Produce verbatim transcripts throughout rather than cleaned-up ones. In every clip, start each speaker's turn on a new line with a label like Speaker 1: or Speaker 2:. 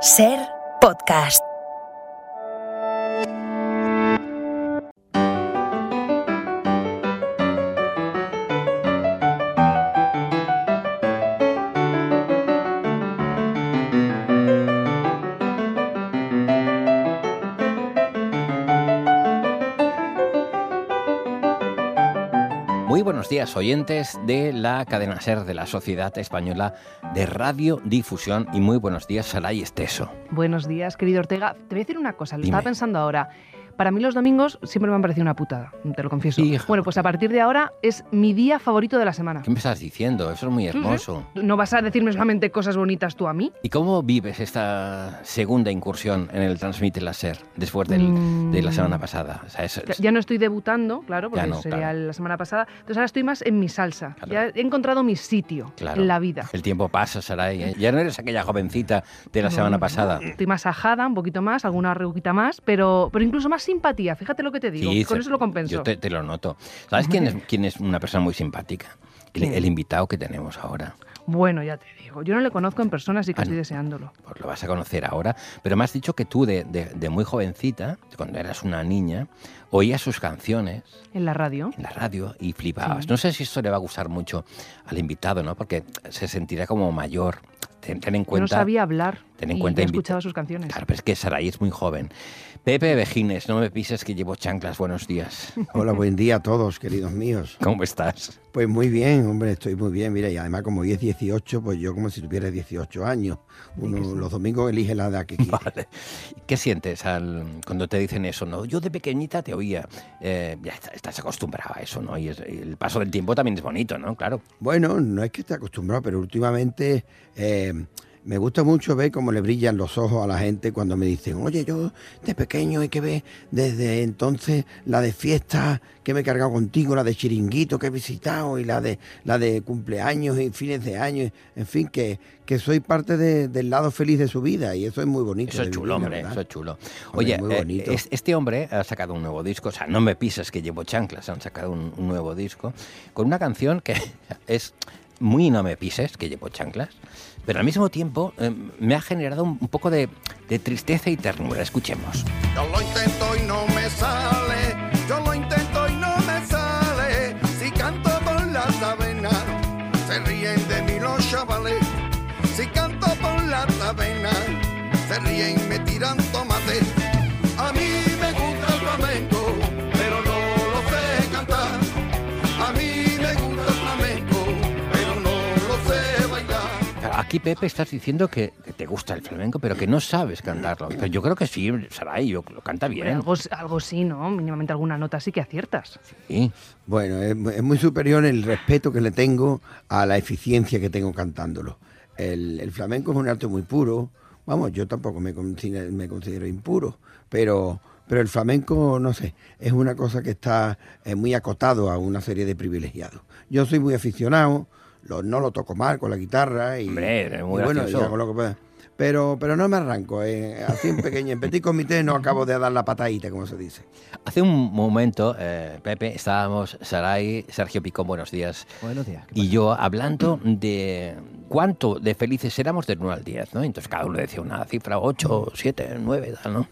Speaker 1: Ser Podcast.
Speaker 2: Muy buenos días, oyentes de la cadena SER de la Sociedad Española de Radiodifusión, y muy buenos días, Saray Esteso.
Speaker 3: Buenos días, querido Ortega. Te voy a decir una cosa, lo
Speaker 2: Dime.
Speaker 3: estaba pensando ahora. Para mí los domingos siempre me han parecido una putada, te lo confieso.
Speaker 2: Hija.
Speaker 3: Bueno, pues a partir de ahora es mi día favorito de la semana.
Speaker 2: ¿Qué me estás diciendo? Eso es muy hermoso.
Speaker 3: ¿No vas a decirme solamente cosas bonitas tú a mí?
Speaker 2: ¿Y cómo vives esta segunda incursión en el Transmite la SER después del,
Speaker 3: Mm.
Speaker 2: de la semana pasada? O sea, es- es-
Speaker 3: Ya no estoy debutando, claro, porque
Speaker 2: Ya no,
Speaker 3: sería
Speaker 2: claro.
Speaker 3: la semana pasada. Entonces ahora estoy más en mi salsa.
Speaker 2: Claro.
Speaker 3: Ya he encontrado mi sitio
Speaker 2: Claro.
Speaker 3: en la vida.
Speaker 2: El tiempo pasa, Saray, ¿eh? Ya no eres aquella jovencita de la semana pasada.
Speaker 3: Estoy más ajada, un poquito más, alguna arruguita más, pero, pero incluso más simpatía. Fíjate lo que te digo.
Speaker 2: Sí,
Speaker 3: Con
Speaker 2: se-
Speaker 3: eso lo compenso.
Speaker 2: Yo te, te lo noto. ¿Sabes quién es, quién es una persona muy simpática? El,
Speaker 3: ¿Quién?
Speaker 2: el invitado que tenemos ahora.
Speaker 3: Bueno, ya te digo. Yo no le conozco en persona, así que
Speaker 2: Ah,
Speaker 3: estoy
Speaker 2: no.
Speaker 3: deseándolo.
Speaker 2: Pues lo vas a conocer ahora. Pero me has dicho que tú, de, de- de muy jovencita, cuando eras una niña, oías sus canciones
Speaker 3: En la radio.
Speaker 2: en la radio y flipabas.
Speaker 3: Sí.
Speaker 2: No sé si esto le va a gustar mucho al invitado, ¿no? Porque se sentirá como mayor. Ten, ten en
Speaker 3: Yo no
Speaker 2: cuenta...
Speaker 3: sabía hablar
Speaker 2: ten en
Speaker 3: y
Speaker 2: cuenta
Speaker 3: ya
Speaker 2: invita-
Speaker 3: escuchaba sus canciones.
Speaker 2: Claro, pero es que Saray es muy joven. Pepe Vejines, no me pises que llevo chanclas. Buenos días.
Speaker 4: Hola, buen día a todos, queridos míos.
Speaker 2: ¿Cómo estás?
Speaker 4: Pues muy bien, hombre, estoy muy bien. Mira, y además como hoy es dieciocho, pues yo como si tuviera dieciocho años. Uno
Speaker 3: que sí.
Speaker 4: los domingos elige la edad que quiere.
Speaker 2: Vale. ¿Qué sientes al, cuando te dicen eso? No, yo de pequeñita te oía. Eh, ya está- estás acostumbrado a eso, ¿no? Y, es- y el paso del tiempo también es bonito, ¿no? Claro.
Speaker 4: Bueno, no es que esté acostumbrado, pero últimamente eh, me gusta mucho ver cómo le brillan los ojos a la gente cuando me dicen, oye, yo de pequeño hay que ver desde entonces la de fiesta que me he cargado contigo, la de chiringuito que he visitado y la de la de cumpleaños y fines de año, en fin, que, que soy parte de- del lado feliz de su vida y eso es muy bonito.
Speaker 2: Eso es
Speaker 4: de
Speaker 2: chulo,
Speaker 4: vivir, la
Speaker 2: hombre,
Speaker 4: verdad.
Speaker 2: eso es chulo.
Speaker 4: Hombre,
Speaker 2: Oye,
Speaker 4: muy
Speaker 2: eh,
Speaker 4: bonito.
Speaker 2: es- este hombre ha sacado un nuevo disco, o sea, no me pises que llevo chanclas, han sacado un, un nuevo disco, con una canción que es muy no me pises que llevo chanclas, pero al mismo tiempo eh, me ha generado un, un poco de, de tristeza y ternura. Escuchemos.
Speaker 5: Yo lo intento y no me sale, yo lo intento y no me sale. Si canto por las avenas, se ríen de mí los chavales. Si canto por las avenas, se ríen y me tiran tomate. A mí me gusta el flamenco, pero no lo sé cantar. A mí me gusta el flamenco, pero no lo sé bailar.
Speaker 2: Claro, aquí, Pepe, estás diciendo que, que te gusta el flamenco, pero que no sabes cantarlo. Pero yo creo que sí, Saray, yo, lo canta
Speaker 3: Hombre,
Speaker 2: bien.
Speaker 3: algo, algo sí, ¿no? Mínimamente alguna nota sí que aciertas.
Speaker 2: Sí.
Speaker 4: Bueno, es, mu- es muy superior el respeto que le tengo a la eficiencia que tengo cantándolo. El, el flamenco es un arte muy puro. Vamos, yo tampoco me considero, me considero impuro, pero, pero el flamenco, no sé, es una cosa que está eh, muy acotado a una serie de privilegiados. Yo soy muy aficionado, lo- no lo toco mal con la guitarra y,
Speaker 2: Hombre, eres muy
Speaker 4: y bueno, y
Speaker 2: gracioso.
Speaker 4: hago lo que pueda. Pero, pero no me arranco, eh, así en pequeño, en petit comité no acabo de dar la patadita, como se dice.
Speaker 2: Hace un momento, eh, Pepe, estábamos, Saray, Sergio Picón, buenos días.
Speaker 6: Buenos días.
Speaker 2: Y yo hablando de cuánto de felices éramos del uno al diez, ¿no? Entonces cada uno decía una cifra, ocho, siete, nueve, tal, ¿no?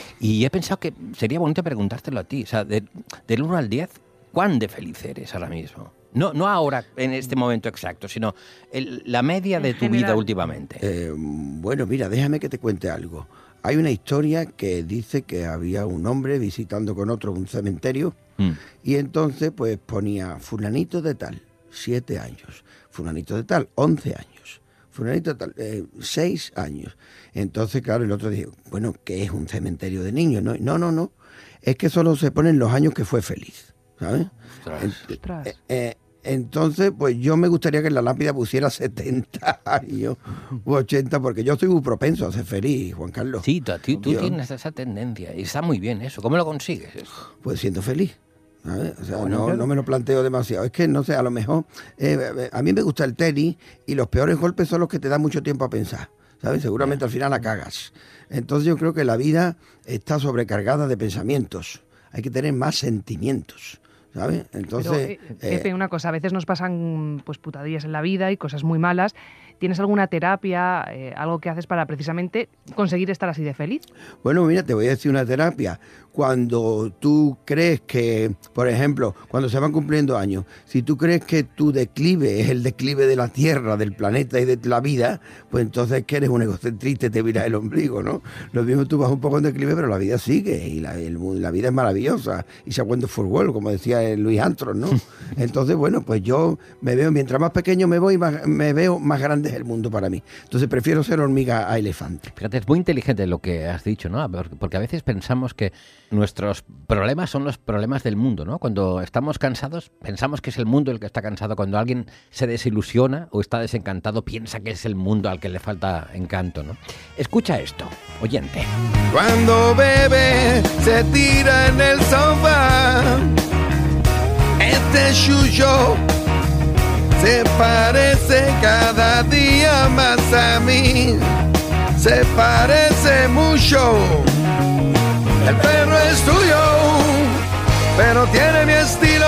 Speaker 2: Y he pensado que sería bonito preguntártelo a ti, o sea, de- del uno al diez, ¿cuán de feliz eres ahora mismo? No, no ahora, en este momento exacto, sino el- la media
Speaker 3: En
Speaker 2: de tu vida
Speaker 3: general.
Speaker 2: últimamente.
Speaker 4: Eh, bueno, mira, déjame que te cuente algo. Hay una historia que dice que había un hombre visitando con otro un cementerio
Speaker 2: Mm.
Speaker 4: y entonces pues ponía fulanito de tal, siete años, fulanito de tal, once años, fulanito de tal, eh, seis años. Entonces, claro, el otro dijo, bueno, ¿qué es un cementerio de niños? No, no, no, no. Es que solo se ponen los años que fue feliz, ¿sabes?
Speaker 2: Ostras.
Speaker 4: Ent-
Speaker 3: Ostras.
Speaker 4: eh, eh, entonces, pues yo me gustaría que en la lápida pusiera setenta años u ochenta, porque yo soy muy propenso a ser feliz, Juan Carlos.
Speaker 2: Sí, tú, tú- tú
Speaker 4: Yo,
Speaker 2: tienes esa tendencia y está muy bien eso. ¿Cómo lo consigues eso?
Speaker 4: Pues siendo feliz. ¿Sabes? O sea,
Speaker 2: Bueno,
Speaker 4: no,
Speaker 2: claro.
Speaker 4: no me lo planteo demasiado. Es que, no sé, a lo mejor... eh, a mí me gusta el tenis y los peores golpes son los que te dan mucho tiempo a pensar. ¿Sabes? Seguramente al final la cagas. Entonces yo creo que la vida está sobrecargada de pensamientos. Hay que tener más sentimientos. ¿Sabes? Entonces...
Speaker 3: Pero, eh, Pepe,
Speaker 4: eh,
Speaker 3: una cosa, a veces nos pasan pues putadillas en la vida y cosas muy malas ¿Tienes alguna terapia, eh, algo que haces para precisamente conseguir estar así de feliz?
Speaker 4: Bueno, mira, te voy a decir una terapia. Cuando tú crees que, por ejemplo, cuando se van cumpliendo años, si tú crees que tu declive es el declive de la Tierra, del planeta y de la vida, pues entonces que eres un egocentrista y te miras el ombligo, ¿no? Lo mismo, tú vas un poco en declive, pero la vida sigue y la, el, la vida es maravillosa. Y se aguanta for world, como decía Louis Armstrong, ¿no? Entonces, bueno, pues yo me veo, mientras más pequeño me voy, más, me veo más grande es el mundo para mí. Entonces prefiero ser hormiga a elefante.
Speaker 2: Fíjate, es muy inteligente lo que has dicho, ¿no? Porque a veces pensamos que nuestros problemas son los problemas del mundo, ¿no? Cuando estamos cansados, pensamos que es el mundo el que está cansado. Cuando alguien se desilusiona o está desencantado, piensa que es el mundo al que le falta encanto, ¿no? Escucha esto, oyente.
Speaker 5: Cuando bebe, se tira en el sofá. Este Chucho se parece cada día más a mí. Se parece mucho. El perro es tuyo, pero tiene mi estilo.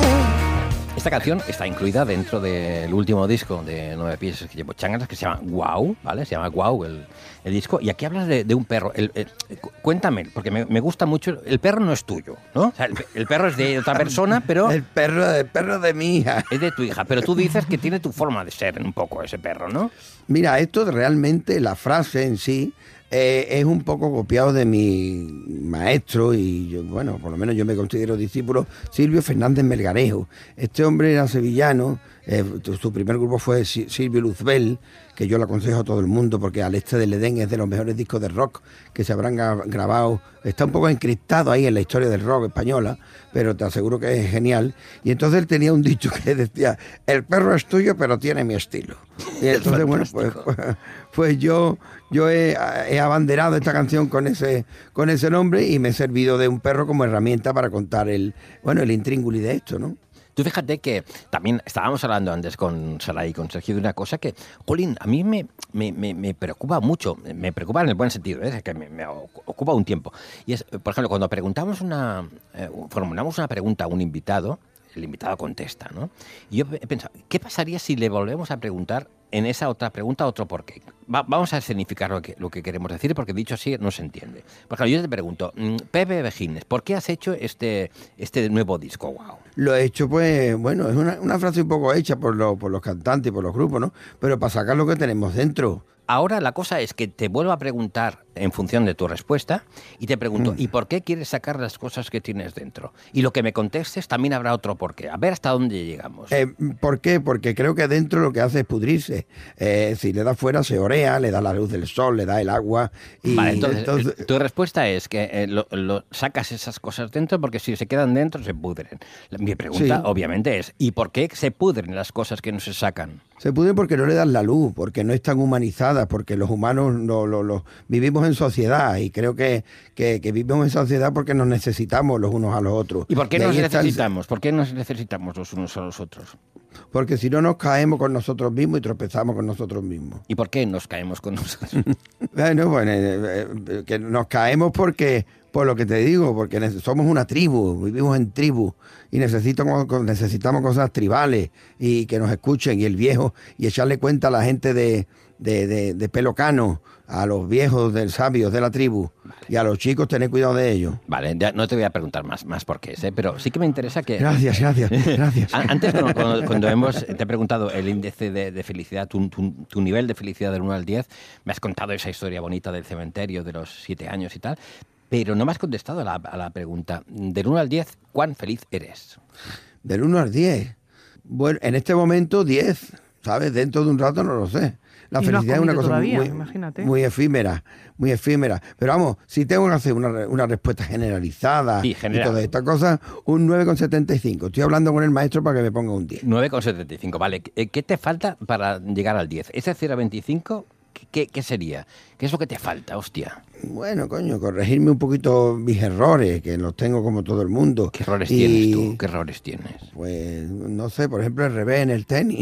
Speaker 2: Esta canción está incluida dentro del último disco de Nueve Pies que llevo Chágaras, que se llama Wow, ¿vale? Se llama Wow el, el disco. Y aquí hablas de, de un perro. El, el, cuéntame, porque me, me gusta mucho. El perro no es tuyo, ¿no? O sea, el, el perro es de otra persona, pero...
Speaker 4: El perro, el perro de mi hija.
Speaker 2: Es de tu hija, pero tú dices que tiene tu forma de ser un poco ese perro, ¿no?
Speaker 4: Mira, esto realmente, la frase en sí... Eh, es un poco copiado de mi maestro y yo, bueno, por lo menos yo me considero discípulo, Silvio Fernández Melgarejo. Este hombre era sevillano, eh, su primer grupo fue Silvio Luzbel, que yo le aconsejo a todo el mundo porque Al Este del Edén es de los mejores discos de rock que se habrán grabado. Está un poco encriptado ahí en la historia del rock española, pero te aseguro que es genial. Y entonces él tenía un dicho que decía, el perro es tuyo, pero tiene mi estilo. Y entonces, bueno, pues, pues, pues yo, yo he, he abanderado esta canción con ese, con ese nombre y me he servido de un perro como herramienta para contar el, bueno, el intríngulis de esto, ¿no?
Speaker 2: Tú fíjate que también estábamos hablando antes con Sara y con Sergio de una cosa que, jolín, a mí me, me, me, me preocupa mucho, me preocupa en el buen sentido, ¿eh? Que me, me ocupa un tiempo. Y es, por ejemplo, cuando preguntamos una, eh, formulamos una pregunta a un invitado, el invitado contesta, ¿no? Y yo he pensado, ¿qué pasaría si le volvemos a preguntar en esa otra pregunta otro por qué? Va, vamos a escenificar lo que, lo que queremos decir, porque dicho así no se entiende. Por ejemplo, yo te pregunto, Pepe Vejines, ¿por qué has hecho este, este nuevo disco? Wow.
Speaker 4: Lo he hecho, pues, bueno, es una, una frase un poco hecha por, lo, por los cantantes y por los grupos, ¿no? Pero para sacar lo que tenemos dentro.
Speaker 2: Ahora la cosa es que te vuelvo a preguntar en función de tu respuesta y te pregunto, mm. ¿y por qué quieres sacar las cosas que tienes dentro? Y lo que me contestes también habrá otro por qué. A ver hasta dónde llegamos.
Speaker 4: Eh, ¿Por qué? Porque creo que dentro lo que hace es pudrirse. Eh, si le da fuera se orea, le da la luz del sol, le da el agua. Y
Speaker 2: vale, entonces,
Speaker 4: entonces...
Speaker 2: tu respuesta es que eh, lo, lo sacas esas cosas dentro porque si se quedan dentro se pudren. Mi pregunta sí. obviamente es, ¿y por qué se pudren las cosas que no se sacan?
Speaker 4: Se pudren porque no le dan la luz, porque no están humanizadas, porque los humanos lo, lo, lo, vivimos en sociedad y creo que, que, que vivimos en sociedad porque nos necesitamos los unos a los otros.
Speaker 2: ¿Y por qué nos necesitamos? El... ¿Por qué nos necesitamos los unos a los otros?
Speaker 4: Porque si no nos caemos con nosotros mismos y tropezamos con nosotros mismos.
Speaker 2: ¿Y por qué nos caemos con nosotros?
Speaker 4: Bueno, bueno, eh, eh, que nos caemos porque... Por lo que te digo, porque somos una tribu, vivimos en tribu y necesitamos, necesitamos cosas tribales y que nos escuchen y el viejo y echarle cuenta a la gente de, de, de, de pelo cano, a los viejos del sabios de la tribu vale. Y a los chicos tener cuidado de ellos.
Speaker 2: Vale, ya no te voy a preguntar más, más por qué, ¿eh? Pero sí que me interesa que...
Speaker 4: Gracias, gracias, gracias.
Speaker 2: Antes cuando, cuando, cuando hemos, te he preguntado el índice de, de felicidad, tu, tu, tu nivel de felicidad del uno al diez, me has contado esa historia bonita del cementerio de los siete años y tal. Pero no me has contestado a la, a la pregunta. Del uno al diez, ¿cuán feliz eres?
Speaker 4: Del uno al diez. Bueno, en este momento diez, ¿sabes? Dentro de un rato no lo sé. La
Speaker 3: y
Speaker 4: felicidad
Speaker 3: no
Speaker 4: es una cosa
Speaker 3: todavía,
Speaker 4: muy,
Speaker 3: imagínate.
Speaker 4: muy efímera, muy efímera. Pero vamos, si tengo que hacer una, una respuesta generalizada
Speaker 2: sí,
Speaker 4: y todas estas cosas, un nueve coma setenta y cinco. Estoy hablando con el maestro para que me ponga un diez.
Speaker 2: nueve coma setenta y cinco, vale. ¿Qué te falta para llegar al diez? ¿Ese cero coma veinticinco? ¿Qué, ¿Qué sería? ¿Qué es lo que te falta, hostia?
Speaker 4: Bueno, coño, corregirme un poquito mis errores, que los tengo como todo el mundo.
Speaker 2: ¿Qué errores
Speaker 4: y,
Speaker 2: tienes tú? ¿Qué errores tienes?
Speaker 4: Pues, no sé, por ejemplo, el revés en el tenis.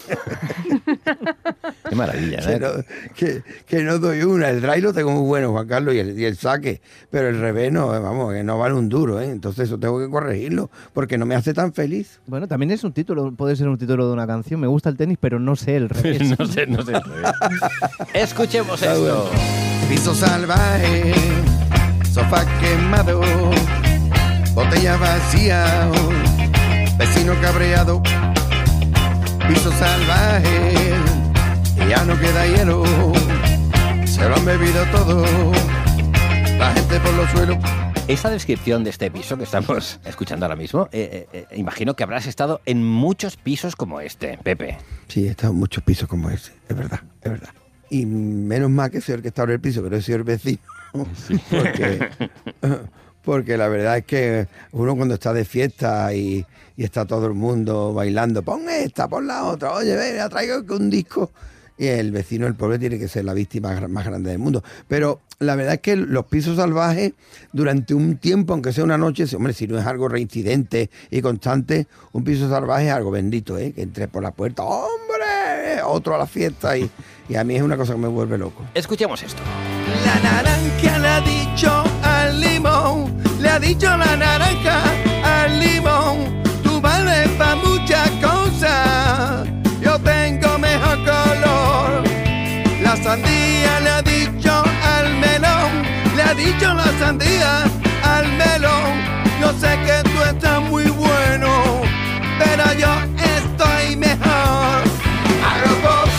Speaker 2: Qué maravilla,
Speaker 4: que,
Speaker 2: ¿no?
Speaker 4: no, que, que no doy una. El drive lo tengo muy bueno, Juan Carlos, y el, y el saque, pero el revés no, vamos, que no vale un duro, ¿eh? Entonces eso tengo que corregirlo, porque no me hace tan feliz.
Speaker 1: Bueno, también es un título, puede ser un título de una canción. Me gusta el tenis, pero no sé el revés.
Speaker 2: no sé, no sé. Escuchemos esto.
Speaker 5: Piso salvaje, sofá quemado, botella vacía, vecino cabreado. Piso salvaje, ya no queda hielo, se lo han bebido todo, la gente por los suelos.
Speaker 2: Esta descripción de este piso que estamos escuchando ahora mismo, eh, eh, eh, imagino que habrás estado en muchos pisos como este, Pepe.
Speaker 4: Sí, he estado en muchos pisos como ese, es verdad, es verdad. Y menos mal que soy el que está en el piso, que no soy el vecino, sí. porque, porque la verdad es que uno cuando está de fiesta y, y está todo el mundo bailando, pon esta, pon la otra, oye, ven, traigo un disco, y el vecino, el pobre, tiene que ser la víctima más grande del mundo. Pero la verdad es que los pisos salvajes, durante un tiempo, aunque sea una noche, hombre, si no es algo reincidente y constante, un piso salvaje es algo bendito, ¿eh? Que entres por la puerta, ¡hombre! Otro a la fiesta, y, y a mí es una cosa que me vuelve loco.
Speaker 2: Escuchemos esto.
Speaker 5: La naranja le ha dicho al limón, le ha dicho la naranja al limón, tú vales para muchas cosas, yo tengo mejor color. La sandía le ha dicho al melón, le ha dicho la sandía al melón, yo sé que tú estás muy bueno, pero yo estoy mejor. Agropop,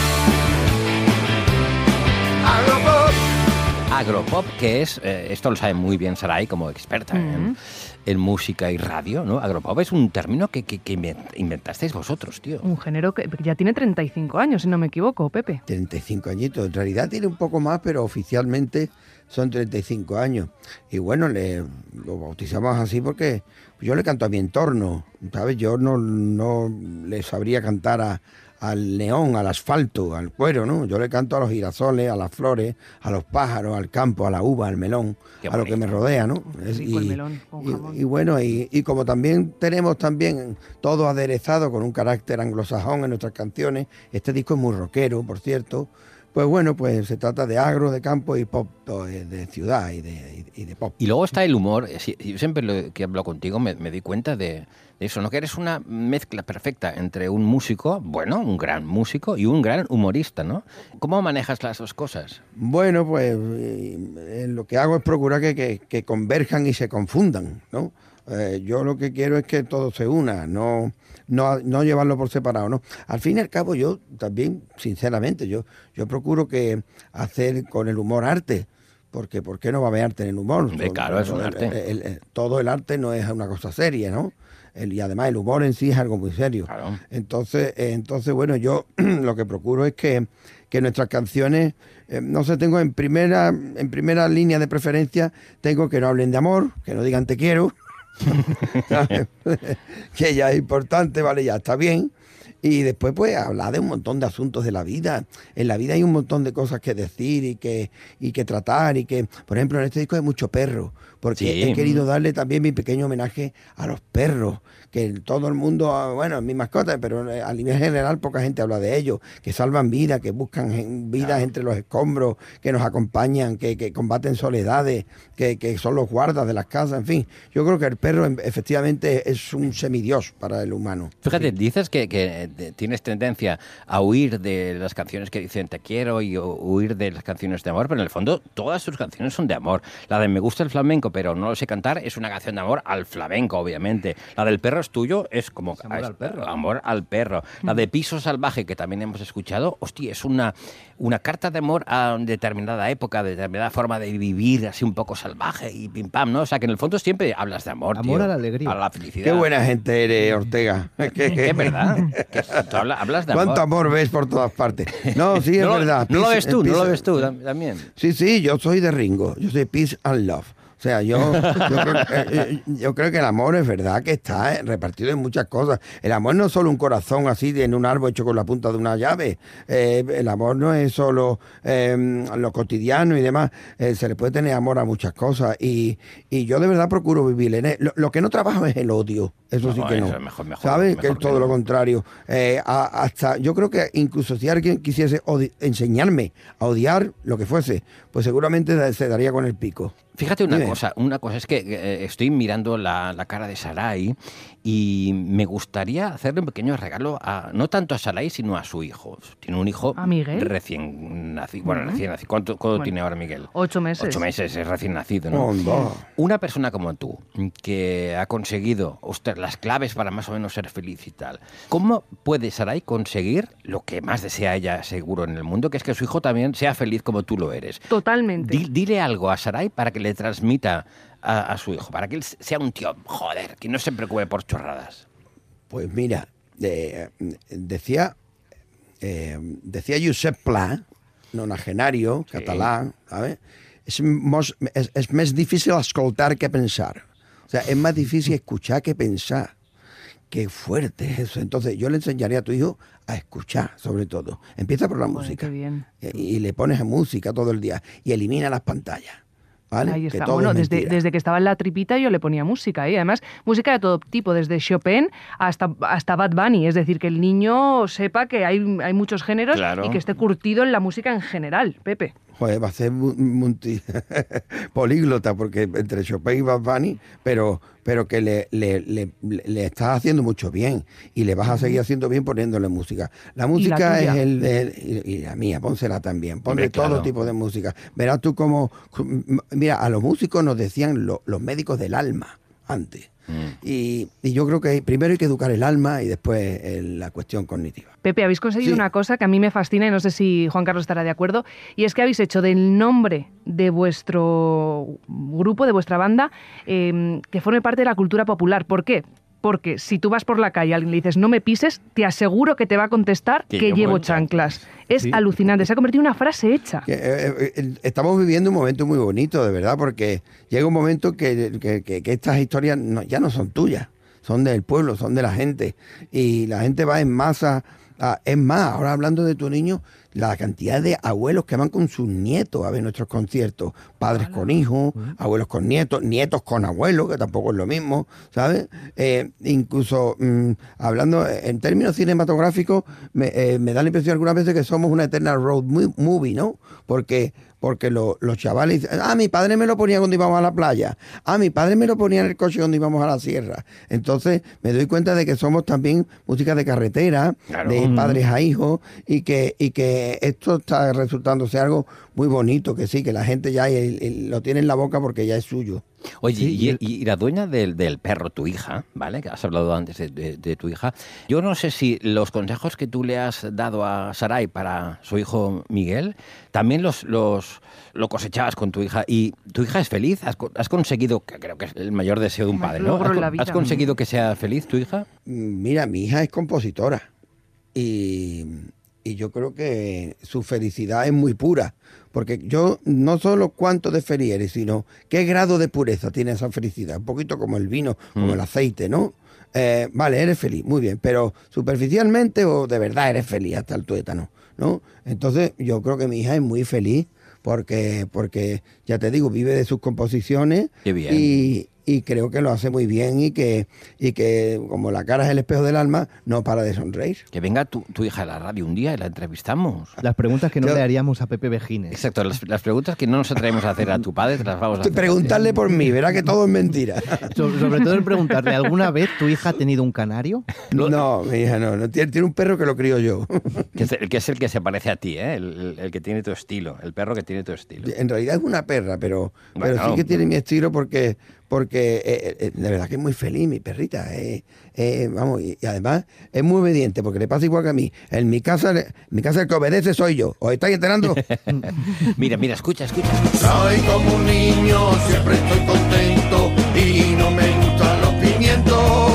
Speaker 5: agropop.
Speaker 2: Agropop, que es, eh, esto lo sabe muy bien Saray como experta
Speaker 3: Mm.
Speaker 2: en, en música y radio, ¿no? Agropop es un término que, que, que inventasteis vosotros, tío.
Speaker 3: Un género que ya tiene treinta y cinco años, si no me equivoco, Pepe.
Speaker 4: treinta y cinco añitos, en realidad tiene un poco más, pero oficialmente son treinta y cinco años. Y bueno, le, lo bautizamos así porque yo le canto a mi entorno, ¿sabes? Yo no, no le sabría cantar a, al neón, al asfalto, al cuero, ¿no? Yo le canto a los girasoles, a las flores, a los pájaros, al campo, a la uva, al melón,
Speaker 2: Qué
Speaker 4: a lo que me rodea, ¿no?
Speaker 3: Qué rico el melón con jamón.
Speaker 4: Y, y bueno, y, y como también tenemos también todo aderezado con un carácter anglosajón en nuestras canciones, este disco es muy rockero, por cierto, pues bueno, pues se trata de agro, de campo y pop, de, de ciudad y de, y de pop.
Speaker 2: Y luego está el humor. Yo siempre lo, que hablo contigo me, me doy cuenta de, de eso, ¿no? Que eres una mezcla perfecta entre un músico, bueno, un gran músico, y un gran humorista, ¿no? ¿Cómo manejas las dos cosas?
Speaker 4: Bueno, pues eh, lo que hago es procurar que, que, que converjan y se confundan, ¿no? Eh, yo lo que quiero es que todo se una, no, no, no llevarlo por separado, ¿no? Al fin y al cabo, yo también, sinceramente, yo, yo procuro que hacer con el humor arte, porque ¿por qué no va a haber arte en el humor?
Speaker 2: De claro, es un arte.
Speaker 4: El, el, el, todo el arte no es una cosa seria, ¿no? El, y además el humor en sí es algo muy serio.
Speaker 2: Claro.
Speaker 4: Entonces, eh, entonces, bueno, yo lo que procuro es que, que nuestras canciones, eh, no sé, tengo en primera, en primera línea de preferencia, tengo que no hablen de amor, que no digan te quiero, que ya es importante, vale, ya está bien. Y después pues hablar de un montón de asuntos de la vida. En la vida hay un montón de cosas que decir y que, y que tratar y que, por ejemplo, en este disco hay mucho perro, porque
Speaker 2: Sí.
Speaker 4: he querido darle también mi pequeño homenaje a los perros, que todo el mundo, bueno, es mi mascota, pero a nivel general poca gente habla de ellos, que salvan vidas, que buscan vidas claro. entre los escombros, que nos acompañan, que, que combaten soledades, que, que son los guardas de las casas, en fin. Yo creo que el perro efectivamente es un semidios para el humano.
Speaker 2: Fíjate, sí. dices que, que tienes tendencia a huir de las canciones que dicen te quiero y huir de las canciones de amor, pero en el fondo todas tus canciones son de amor. La de Me gusta el flamenco, pero no lo sé cantar, es una canción de amor al flamenco, obviamente. La del perro es tuyo, es como
Speaker 1: es amor
Speaker 2: es,
Speaker 1: al perro.
Speaker 2: Amor al perro. La de Piso Salvaje, que también hemos escuchado, hostia, es una, una carta de amor a determinada época, de determinada forma de vivir, así un poco salvaje y pim pam, ¿no? O sea, que en el fondo siempre hablas de amor,
Speaker 1: Amor
Speaker 2: tío,
Speaker 1: a la alegría.
Speaker 2: A la felicidad.
Speaker 4: Qué buena gente eres, Ortega.
Speaker 2: Es verdad. Que tú hablas, hablas de amor.
Speaker 4: ¿Cuánto amor ves por todas partes? No, sí, es
Speaker 2: no,
Speaker 4: verdad.
Speaker 2: No
Speaker 4: Peace,
Speaker 2: lo ves tú,
Speaker 4: peace,
Speaker 2: no lo ves tú también.
Speaker 4: Sí, sí, yo soy de Ringo. Yo soy Peace and Love. O O sea, yo, yo, creo, eh, yo creo que el amor es verdad que está eh, repartido en muchas cosas. El amor no es solo un corazón así de, en un árbol hecho con la punta de una llave. Eh, el amor no es solo eh, lo cotidiano y demás. Eh, se le puede tener amor a muchas cosas. Y, y yo de verdad procuro vivir en él. Lo, lo que no trabajo es el odio. Eso no, sí que no.
Speaker 2: Eso es mejor, mejor,
Speaker 4: ¿Sabes?
Speaker 2: mejor
Speaker 4: que es todo
Speaker 2: que
Speaker 4: lo
Speaker 2: no.
Speaker 4: contrario. Eh, a, hasta Yo creo que incluso si alguien quisiese odi- enseñarme a odiar lo que fuese, pues seguramente se daría con el pico.
Speaker 2: Fíjate una
Speaker 4: Dime.
Speaker 2: cosa, una cosa es que eh, estoy mirando la, la cara de Sarai y me gustaría hacerle un pequeño regalo, a, no tanto a Sarai, sino a su hijo. Tiene un hijo
Speaker 3: ¿A Miguel?
Speaker 2: recién nacido. Bueno,
Speaker 3: Uh-huh.
Speaker 2: recién nacido. ¿Cuánto, cuánto
Speaker 3: Bueno,
Speaker 2: tiene ahora Miguel?
Speaker 3: Ocho meses.
Speaker 2: Ocho meses, es recién nacido, ¿no?
Speaker 4: Onda.
Speaker 2: Una persona como tú, que ha conseguido usted las claves para más o menos ser feliz y tal, ¿cómo puede Sarai conseguir lo que más desea ella seguro en el mundo, que es que su hijo también sea feliz como tú lo eres?
Speaker 3: Totalmente.
Speaker 2: Di- dile algo a Sarai para que le transmita a, a su hijo, para que él sea un tío, joder, que no se preocupe por chorradas.
Speaker 4: Pues mira, eh, decía eh, decía Josep Pla, nonagenario,
Speaker 2: Sí.
Speaker 4: catalán, ¿sabes? Es, mos- es, es más difícil escoltar que pensar. O sea, es más difícil escuchar que pensar. Qué fuerte es eso. Entonces, yo le enseñaría a tu hijo a escuchar, sobre todo. Empieza por la
Speaker 3: Joder,
Speaker 4: música.
Speaker 3: qué bien.
Speaker 4: Y, y le pones música todo el día. Y elimina las pantallas. ¿Vale?
Speaker 3: Ahí
Speaker 4: Que
Speaker 3: está.
Speaker 4: todo
Speaker 3: Bueno,
Speaker 4: es
Speaker 3: desde,
Speaker 4: mentira.
Speaker 3: desde que estaba en la tripita yo le ponía música. Y además, música de todo tipo, desde Chopin hasta, hasta Bad Bunny. Es decir, que el niño sepa que hay, hay muchos géneros
Speaker 2: Claro.
Speaker 3: y que esté curtido en la música en general, Pepe.
Speaker 4: Joder, va a ser mu- multi- políglota, porque entre Chopin y Bad Bunny, pero, pero que le, le, le, le estás haciendo mucho bien y le vas a seguir haciendo bien poniéndole música. La música
Speaker 3: tuya?
Speaker 4: es el, el- y, y la mía, pónsela también, ponle
Speaker 2: Hombre,
Speaker 4: todo
Speaker 2: claro.
Speaker 4: tipo de música. Verás tú cómo, mira, a los músicos nos decían lo- los médicos del alma antes.
Speaker 2: Mm.
Speaker 4: Y, y yo creo que primero hay que educar el alma y después eh, la cuestión cognitiva.
Speaker 3: Pepe, habéis conseguido
Speaker 4: Sí.
Speaker 3: una cosa que a mí me fascina y no sé si Juan Carlos estará de acuerdo, y es que habéis hecho del nombre de vuestro grupo, de vuestra banda, eh, que forme parte de la cultura popular. ¿Por qué? Porque si tú vas por la calle y a alguien le dices no me pises, te aseguro que te va a contestar
Speaker 2: Que
Speaker 3: que,
Speaker 2: llevo
Speaker 3: llevo
Speaker 2: chanclas.
Speaker 3: chanclas. Es
Speaker 1: Sí.
Speaker 3: alucinante, se ha convertido en una frase hecha.
Speaker 4: Que, eh, eh, estamos viviendo un momento muy bonito, de verdad, porque llega un momento que, que- que- que estas historias no- ya no son tuyas, son del pueblo, son de la gente. Y la gente va en masa. a- es más, ahora hablando de tu niño, la cantidad de abuelos que van con sus nietos a ver nuestros conciertos, padres con hijos, abuelos con nietos, nietos con abuelos, que tampoco es lo mismo, ¿sabes? Eh, incluso mm, hablando en términos cinematográficos, me, eh, me da la impresión algunas veces que somos una eterna road mu- movie, ¿no? Porque porque lo- los chavales dicen, ah, mi padre me lo ponía cuando íbamos a la playa, ah, mi padre me lo ponía en el coche cuando íbamos a la sierra. Entonces me doy cuenta de que somos también música de carretera,
Speaker 2: Claro.
Speaker 4: de padres a hijos, y que, y que esto está resultándose algo muy bonito, que sí, que la gente ya el- el- lo tiene en la boca porque ya es suyo.
Speaker 2: Oye,
Speaker 1: Sí, y
Speaker 2: y,
Speaker 1: el-
Speaker 2: y la dueña del, del perro, tu hija, ¿vale? Que has hablado antes de, de- de tu hija. Yo no sé si los consejos que tú le has dado a Sarai para su hijo Miguel, también los, los lo cosechabas con tu hija. Y tu hija es feliz. Has, co- has conseguido, que creo que es el mayor deseo de un
Speaker 3: Un
Speaker 2: padre, ¿no?
Speaker 3: logro
Speaker 2: ¿Has,
Speaker 3: en
Speaker 2: co-
Speaker 3: la vida.
Speaker 2: has conseguido que sea feliz tu hija?
Speaker 4: Mira, mi hija es compositora y, y yo creo que su felicidad es muy pura, porque yo no solo cuánto de feliz eres, sino qué grado de pureza tiene esa felicidad, un poquito como el vino, como
Speaker 2: Mm.
Speaker 4: el aceite, ¿no? Eh, vale, eres feliz, muy bien, pero superficialmente o de verdad eres feliz hasta el tuétano, ¿no? Entonces yo creo que mi hija es muy feliz porque, porque ya te digo, vive de sus composiciones.
Speaker 2: Qué bien.
Speaker 4: y, y creo que lo hace muy bien y que, y que como la cara es el espejo del alma, no para de sonreír.
Speaker 2: Que venga tu, tu hija a la radio un día y la entrevistamos.
Speaker 1: Las preguntas que no
Speaker 4: Yo-
Speaker 1: le haríamos a Pepe Vejines.
Speaker 2: Exacto, las, las preguntas que no nos atrevemos a hacer a tu padre, te las vamos a hacer. a ti.
Speaker 4: Preguntarle por mí, verá que todo es mentira.
Speaker 1: So- sobre todo el preguntarle, ¿alguna vez tu hija ha tenido un canario?
Speaker 4: No, mi hija no, no tiene, tiene un perro que lo crío yo.
Speaker 2: Que es, el, que es el que se parece a ti, ¿eh? el, el- el que tiene tu estilo, el perro que tiene tu estilo.
Speaker 4: En realidad es una perra, pero,
Speaker 2: Bueno.
Speaker 4: pero sí que tiene mi estilo porque, porque eh, eh, de verdad que es muy feliz mi perrita. eh, eh, vamos, y, y además es muy obediente porque le pasa igual que a mí. En mi casa, en mi casa el que obedece soy yo. ¿Os estáis enterando?
Speaker 2: Mira, mira, escucha, escucha.
Speaker 5: Soy como un niño, siempre estoy contento y no me gustan los pimientos.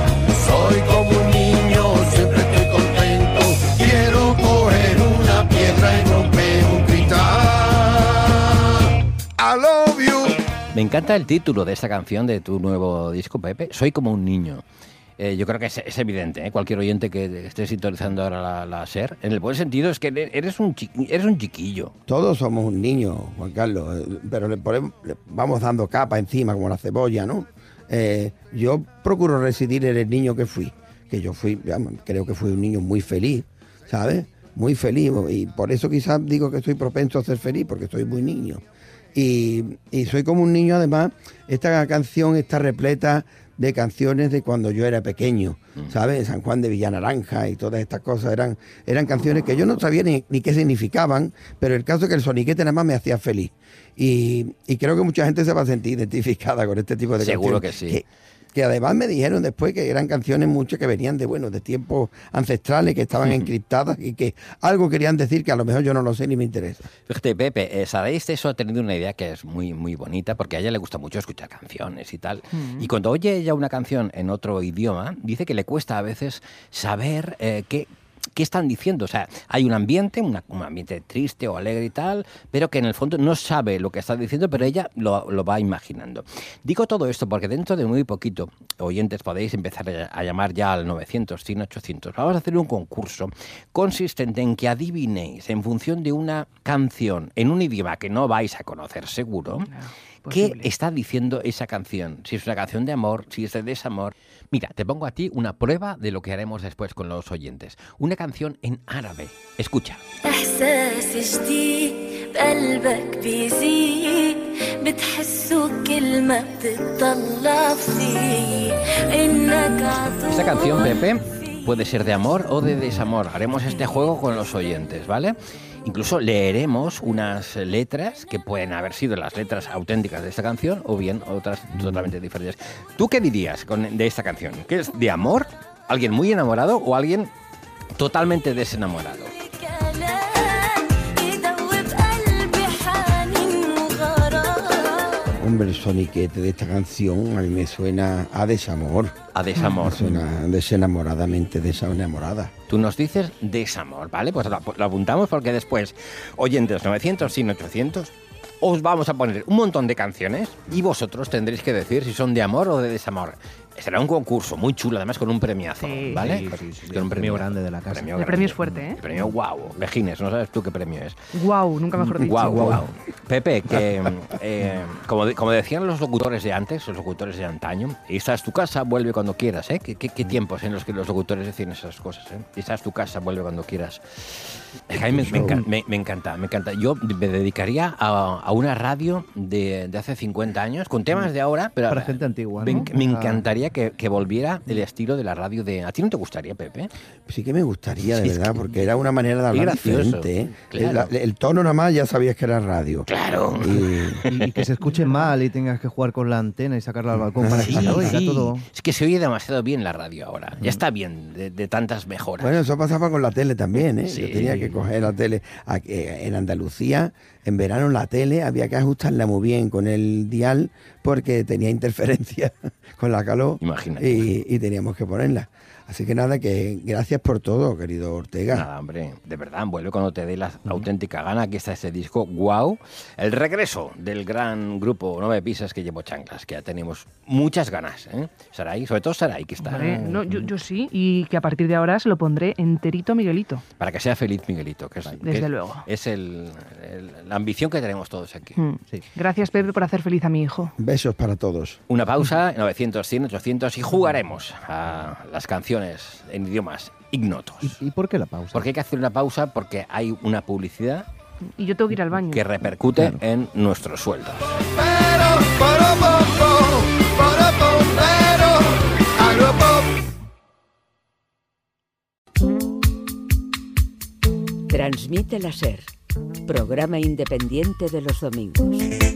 Speaker 5: Soy como un niño, siempre estoy contento. Quiero coger una piedra y romper un cristal. I love you.
Speaker 2: Me encanta el título de esta canción de tu nuevo disco, Pepe. Soy como un niño. Eh, yo creo que es, es evidente, ¿eh? Cualquier oyente que esté sintonizando ahora la, la SER, en el buen sentido es que eres un, chi, eres un chiquillo.
Speaker 4: Todos somos un niño, Juan Carlos, pero le, ponemos, le vamos dando capa encima como la cebolla, ¿no? Eh, yo procuro residir en el niño que fui, que yo fui, digamos, creo que fui un niño muy feliz, ¿sabes? Muy feliz, y por eso quizás digo que estoy propenso a ser feliz, porque soy muy niño. Y, y soy como un niño, además, esta canción está repleta de canciones de cuando yo era pequeño, ¿sabes? San Juan de Villanaranja y todas estas cosas eran, eran canciones que yo no sabía ni, ni qué significaban, pero el caso es que el soniquete nada más me hacía feliz. Y, y creo que mucha gente se va a sentir identificada con este tipo de
Speaker 2: Seguro
Speaker 4: canciones.
Speaker 2: Seguro que sí.
Speaker 4: Que, que además me dijeron después que eran canciones muchas que venían de, bueno, de tiempos ancestrales, que estaban encriptadas y que algo querían decir que a lo mejor yo no lo sé ni me interesa.
Speaker 2: Fíjate, Pepe, eh, Saray eso ha tenido una idea que es muy, muy bonita, porque a ella le gusta mucho escuchar canciones y tal. Mm. Y cuando oye ella una canción en otro idioma, dice que le cuesta a veces saber eh, qué... ¿Qué están diciendo? O sea, hay un ambiente, una, un ambiente triste o alegre y tal, pero que en el fondo no sabe lo que está diciendo, pero ella lo, lo va imaginando. Digo todo esto porque dentro de muy poquito, oyentes, podéis empezar a, a llamar ya al novecientos, cien, ochocientos. Vamos a hacer un concurso consistente en que adivinéis, en función de una canción, en un idioma que no vais a conocer seguro, no, qué está diciendo esa canción. Si es una canción de amor, si es de desamor. Mira, te pongo a ti una prueba de lo que haremos después con los oyentes. Una canción en árabe. Escucha. Esta canción, Pepe, puede ser de amor o de desamor. Haremos este juego con los oyentes, ¿vale? Incluso leeremos unas letras que pueden haber sido las letras auténticas de esta canción o bien otras totalmente diferentes. ¿Tú qué dirías con, de esta canción? ¿Qué es de amor? ¿Alguien muy enamorado o alguien totalmente desenamorado?
Speaker 4: Hombre, el soniquete de esta canción a mí me suena a desamor.
Speaker 2: A desamor.
Speaker 4: Me suena desenamoradamente desenamorada.
Speaker 2: Tú nos dices desamor, ¿vale? Pues lo, lo apuntamos porque después, oyentes novecientos, cien, ochocientos, os vamos a poner un montón de canciones y vosotros tendréis que decir si son de amor o de desamor. Será un concurso muy chulo, además con un premiazo,
Speaker 3: sí,
Speaker 2: ¿vale?
Speaker 1: Sí, sí, sí,
Speaker 2: con un
Speaker 1: premio grande de la casa.
Speaker 3: El premio es fuerte, ¿eh?
Speaker 2: El premio guau. Vejines, no sabes tú qué premio es.
Speaker 3: Guau, nunca mejor dicho.
Speaker 2: Guau, guau. Pepe, que eh, como, de, como decían los locutores de antes, los locutores de antaño, esta es tu casa, vuelve cuando quieras, ¿eh? ¿Qué, qué, qué tiempos en los que los locutores decían esas cosas, ¿eh? Esta es tu casa, vuelve cuando quieras. Es que a mí me, me, encanta, me, me encanta, me encanta. Yo me dedicaría a, a una radio de, de hace cincuenta años, con temas de ahora, pero...
Speaker 1: Para gente antigua, ¿no?
Speaker 2: Me, me encantaría que, que volviera el estilo de la radio de... ¿A ti no te gustaría, Pepe?
Speaker 4: Sí que me gustaría, de sí, verdad, porque era una manera de hablar diferente, ¿eh?
Speaker 2: Claro.
Speaker 4: El, el tono nada más ya sabías que era radio.
Speaker 2: Claro.
Speaker 4: Y,
Speaker 1: y, y que se escuche mal y tengas que jugar con la antena y sacarla al balcón para
Speaker 2: sí,
Speaker 1: que se oiga
Speaker 2: sí.
Speaker 1: todo.
Speaker 2: Es que se oye demasiado bien la radio ahora. Ya está bien de, de tantas mejoras.
Speaker 4: Bueno, eso pasaba con la tele también, ¿eh?
Speaker 2: Sí.
Speaker 4: Yo tenía que coger la tele. En Andalucía, en verano la tele había que ajustarla muy bien con el dial porque tenía interferencia con la calor.
Speaker 2: Imagínate.
Speaker 4: Y, y teníamos que ponerla. Así que nada, que gracias por todo, querido Ortega.
Speaker 2: Nada, hombre, de verdad, vuelve cuando te dé la auténtica gana. Aquí está este disco, Guau, el regreso del gran grupo Nueve Pisas que llevo chanclas, que ya tenemos muchas ganas, ¿eh? Saray, sobre todo Saray, que está...
Speaker 3: Vale, no, yo, yo sí, y que a partir de ahora se lo pondré enterito a Miguelito.
Speaker 2: Para que sea feliz Miguelito, que es,
Speaker 3: Desde
Speaker 2: que
Speaker 3: luego.
Speaker 2: Es el, el, la ambición que tenemos todos aquí.
Speaker 3: Mm. Sí. Gracias, Pepe, por hacer feliz a mi hijo.
Speaker 4: Besos para todos.
Speaker 2: Una pausa, novecientos, cien, ochocientos, y jugaremos a las canciones en idiomas ignotos.
Speaker 1: ¿Y, ¿Y por qué la pausa?
Speaker 2: Porque hay que hacer una pausa porque hay una publicidad
Speaker 3: y yo tengo que ir al baño
Speaker 2: que repercute claro. en nuestros sueldos.
Speaker 6: Transmite la SER, programa independiente de los domingos.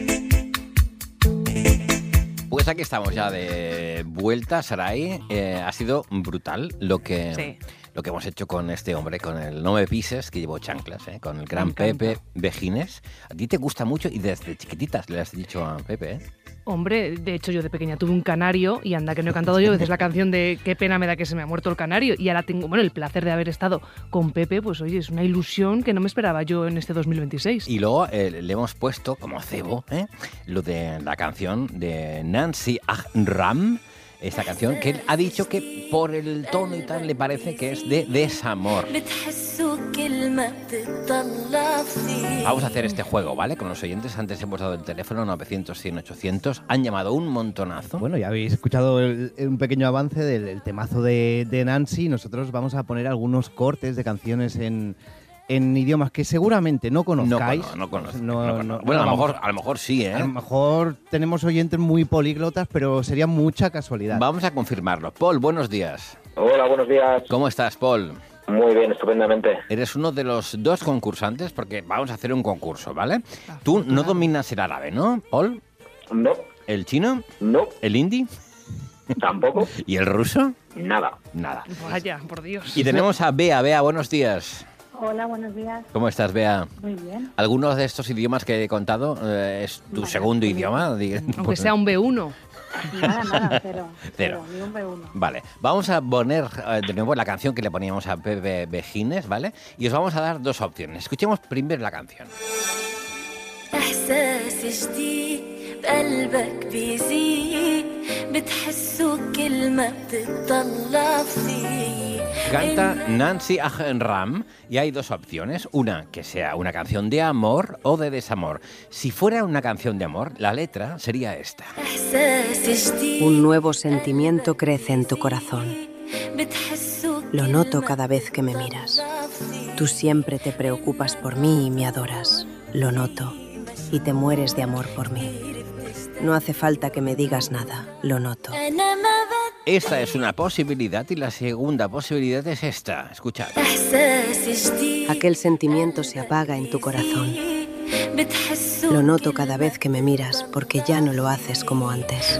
Speaker 2: Pues aquí estamos ya de vuelta, Saray. Eh, ha sido brutal lo que,
Speaker 3: sí.
Speaker 2: lo que hemos hecho con este hombre, con el No Me Pises, que llevó chanclas, ¿eh? Con el gran Pepe Vejines. A ti te gusta mucho y desde chiquititas le has dicho a Pepe, ¿eh?
Speaker 3: Hombre, de hecho yo de pequeña tuve un canario y anda que no he cantado yo a veces la canción de qué pena me da que se me ha muerto el canario y ahora tengo, bueno, el placer de haber estado con Pepe, pues oye, es una ilusión que no me esperaba yo en este dos mil veintiséis.
Speaker 2: Y luego eh, le hemos puesto como cebo ¿eh? lo de la canción de Nancy Ajram, esta canción que él ha dicho que por el tono y tal le parece que es de desamor. Vamos a hacer este juego, ¿vale? Con los oyentes. Antes hemos dado el teléfono novecientos, cien, ochocientos. Han llamado un montonazo.
Speaker 1: Bueno, ya habéis escuchado el, un pequeño avance del el temazo de, de Nancy. Nosotros vamos a poner algunos cortes de canciones en... en idiomas que seguramente no conozcáis.
Speaker 2: No, no, no conozco.
Speaker 1: No,
Speaker 2: No,
Speaker 1: no,
Speaker 2: bueno,
Speaker 1: no,
Speaker 2: a, lo
Speaker 1: vamos.
Speaker 2: mejor, a lo mejor sí, ¿eh?
Speaker 1: A lo mejor tenemos oyentes muy políglotas, pero sería mucha casualidad.
Speaker 2: Vamos a confirmarlo. Paul, buenos días.
Speaker 7: Hola, buenos días.
Speaker 2: ¿Cómo estás, Paul?
Speaker 7: Muy bien, estupendamente.
Speaker 2: Eres uno de los dos concursantes porque vamos a hacer un concurso, ¿vale? Tú no dominas el árabe, ¿no, Paul?
Speaker 7: No,
Speaker 2: ¿El chino?
Speaker 7: no,
Speaker 2: ¿El hindi?
Speaker 7: tampoco,
Speaker 2: ¿Y el ruso?
Speaker 7: nada.
Speaker 2: Nada.
Speaker 3: Vaya, por Dios.
Speaker 2: Y tenemos a Bea. Bea, buenos días.
Speaker 8: Hola, buenos días.
Speaker 2: ¿Cómo estás, Bea?
Speaker 8: Muy bien.
Speaker 2: ¿Algunos de estos idiomas que he contado eh, es tu segundo idioma? Diga-
Speaker 3: Aunque sea un B uno.
Speaker 8: Nada, nada, cero.
Speaker 2: Cero.
Speaker 8: Ni un B uno.
Speaker 2: Vale, vamos a poner eh, de nuevo la canción que le poníamos a Pepe Vejines, ¿vale? Y os vamos a dar dos opciones. Escuchemos primero la canción.
Speaker 9: إحساس جديد بقلبك بيزيد بتحسه كل ما بتطلع فيه.
Speaker 2: Canta Nancy Ajram y hay dos opciones. Una, que sea una canción de amor o de desamor. Si fuera una canción de amor, la letra sería esta.
Speaker 9: إحساس جديد
Speaker 10: Un nuevo sentimiento crece en tu corazón.
Speaker 9: بتحسه
Speaker 10: Lo noto cada vez que me miras. Tú siempre te preocupas por mí y me adoras. Lo noto. Y te mueres de amor por mí. No hace falta que me digas nada. Lo noto.
Speaker 9: أنا ما
Speaker 2: Esta es una posibilidad y la segunda posibilidad es esta. Escuchad.
Speaker 9: إحساس جديد
Speaker 10: Aquel sentimiento se apaga en tu corazón.
Speaker 9: بتحسه
Speaker 10: Lo noto cada vez que me miras porque ya no lo haces como antes.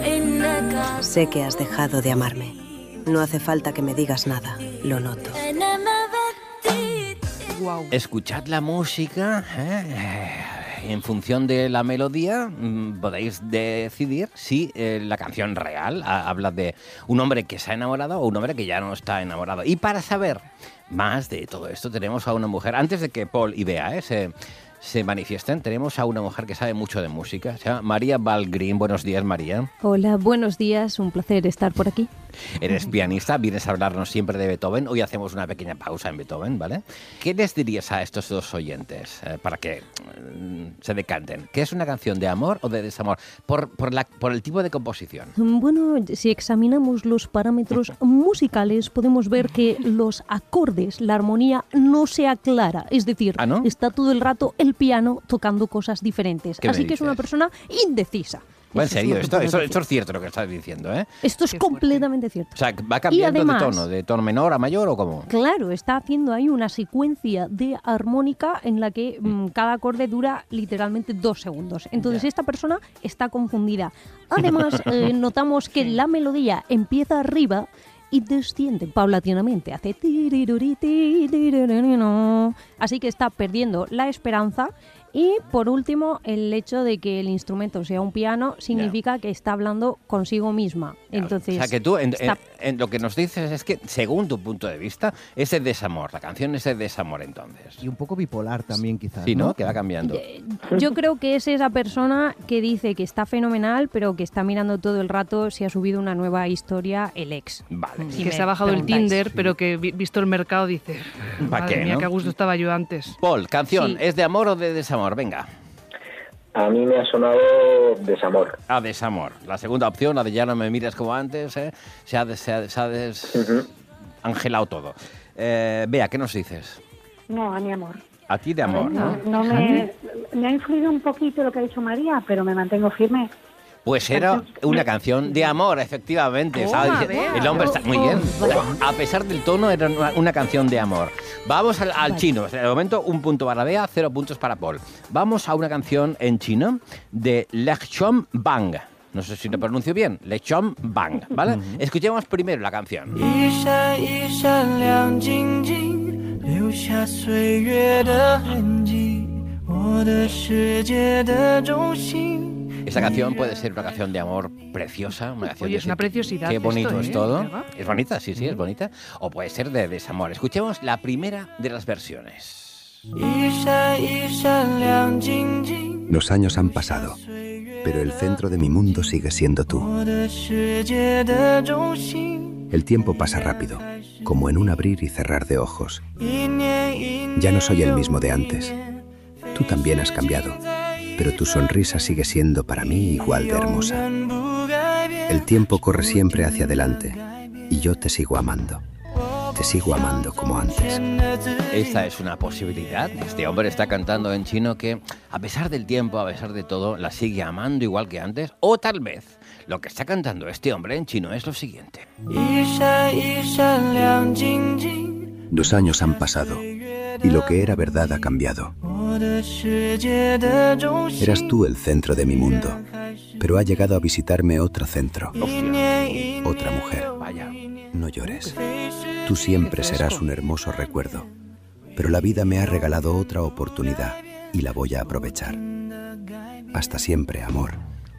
Speaker 9: إنك
Speaker 10: Sé que has dejado de amarme. No hace falta que me digas nada. Lo noto.
Speaker 9: أنا ما بدي
Speaker 3: Wow.
Speaker 2: Escuchad la música, ¿eh? En función de la melodía mm, podéis decidir si eh, la canción real ha- habla de un hombre que se ha enamorado o un hombre que ya no está enamorado. Y para saber más de todo esto tenemos a una mujer, antes de que Paul y Bea ¿eh? se, se manifiesten, tenemos a una mujer que sabe mucho de música, se llama María Valgrín. Buenos días, María.
Speaker 11: Hola, buenos días, un placer estar por aquí.
Speaker 2: Eres pianista, vienes a hablarnos siempre de Beethoven. Hoy hacemos una pequeña pausa en Beethoven, ¿vale? ¿Qué les dirías a estos dos oyentes eh, para que mm, se decanten? ¿Qué es una canción de amor o de desamor? Por, por, la, por el tipo de composición.
Speaker 11: Bueno, si examinamos los parámetros musicales, podemos ver que los acordes, la armonía no se aclara. Es decir,
Speaker 2: ¿Ah, no?
Speaker 11: está todo el rato el piano tocando cosas diferentes.
Speaker 2: ¿Qué me
Speaker 11: Así que es una
Speaker 2: dices?
Speaker 11: persona indecisa.
Speaker 2: Bueno, en
Speaker 11: Eso es
Speaker 2: serio,
Speaker 11: lo que
Speaker 2: esto,
Speaker 11: puedo
Speaker 2: esto,
Speaker 11: decir.
Speaker 2: esto es cierto lo que estás diciendo, ¿eh?
Speaker 11: Esto es
Speaker 3: Qué fuerte.
Speaker 11: completamente cierto.
Speaker 2: O sea, ¿va cambiando
Speaker 11: además-
Speaker 2: de tono, de tono menor a mayor o cómo?
Speaker 11: Claro, está haciendo ahí una secuencia de armónica en la que mm, cada acorde dura literalmente dos segundos. Entonces
Speaker 2: Ya.
Speaker 11: esta persona está confundida. Además, eh, notamos que la melodía empieza arriba y desciende paulatinamente. Hace tiriruri, tirirurino. Así que está perdiendo la esperanza. Y por último, el hecho de que el instrumento sea un piano significa que está hablando consigo misma. Entonces,
Speaker 2: o sea, que tú, en,
Speaker 11: está-
Speaker 2: en- en lo que nos dices es que, según tu punto de vista, es de desamor. La canción es de desamor, entonces.
Speaker 1: Y un poco bipolar también, quizás.
Speaker 2: Sí, ¿no? Que va cambiando.
Speaker 11: Eh, Yo creo que es esa persona que dice que está fenomenal, pero que está mirando todo el rato si ha subido una nueva historia el ex.
Speaker 2: Vale.
Speaker 3: Y
Speaker 11: Si
Speaker 3: que
Speaker 11: me
Speaker 3: se ha bajado el
Speaker 11: preguntáis.
Speaker 3: Tinder, pero que vi- visto el mercado dice,
Speaker 2: ¿Pa'
Speaker 3: madre
Speaker 2: qué,
Speaker 3: mía,
Speaker 2: no?
Speaker 3: qué a gusto estaba yo antes.
Speaker 2: Paul, canción,
Speaker 11: Sí.
Speaker 2: ¿es de amor o de desamor? Venga.
Speaker 7: A mí me ha sonado desamor.
Speaker 2: A desamor. La segunda opción, la de ya no me mires como antes, ¿eh? se ha, des- se ha, se ha desangelado todo. Eh, Bea, ¿qué nos dices?
Speaker 8: No, a mi amor.
Speaker 2: A ti de amor,
Speaker 8: no,
Speaker 2: ¿no?
Speaker 8: no me, me ha influido un poquito lo que ha dicho María, pero me mantengo firme.
Speaker 2: Pues era una canción de amor, efectivamente.
Speaker 3: Toma,
Speaker 2: ¿sabes?
Speaker 3: Bea.
Speaker 2: El hombre está muy bien. A pesar del tono, era una, una canción de amor. Vamos al, al chino. De momento, un punto para Bea, cero puntos para Paul. Vamos a una canción en chino de Lechom Bang. No sé si lo pronuncio bien. Lechom Bang, ¿vale? Escuchemos primero la canción.
Speaker 9: 一闪一闪亮晶晶，留下岁月的痕迹，我的世界的中心。
Speaker 2: Esta canción puede ser una canción de amor preciosa, una canción
Speaker 3: Oye,
Speaker 2: de
Speaker 3: es una preciosidad
Speaker 2: Qué bonito
Speaker 3: esto,
Speaker 2: es
Speaker 3: ¿eh?
Speaker 2: todo.
Speaker 3: ¿Verdad?
Speaker 2: Es bonita, sí, sí, es bonita. O puede ser de desamor. Escuchemos la primera de las versiones.
Speaker 12: Los años han pasado, pero el centro de mi mundo sigue siendo tú. El tiempo pasa rápido, como en un abrir y cerrar de ojos. Ya no soy el mismo de antes. Tú también has cambiado, pero tu sonrisa sigue siendo para mí igual de hermosa. El tiempo corre siempre hacia adelante y yo te sigo amando. Te sigo amando como antes.
Speaker 2: Esta es una posibilidad. Este hombre está cantando en chino que, a pesar del tiempo, a pesar de todo, la sigue amando igual que antes. O tal vez lo que está cantando este hombre en chino es lo siguiente.
Speaker 12: Los años han pasado y lo que era verdad ha cambiado. Eras tú el centro de mi mundo, pero ha llegado a visitarme otro centro.
Speaker 2: Hostia.
Speaker 12: Otra mujer.
Speaker 2: Vaya.
Speaker 12: No llores. Tú siempre serás un hermoso recuerdo, pero la vida me ha regalado otra oportunidad y la voy a aprovechar. Hasta siempre, amor.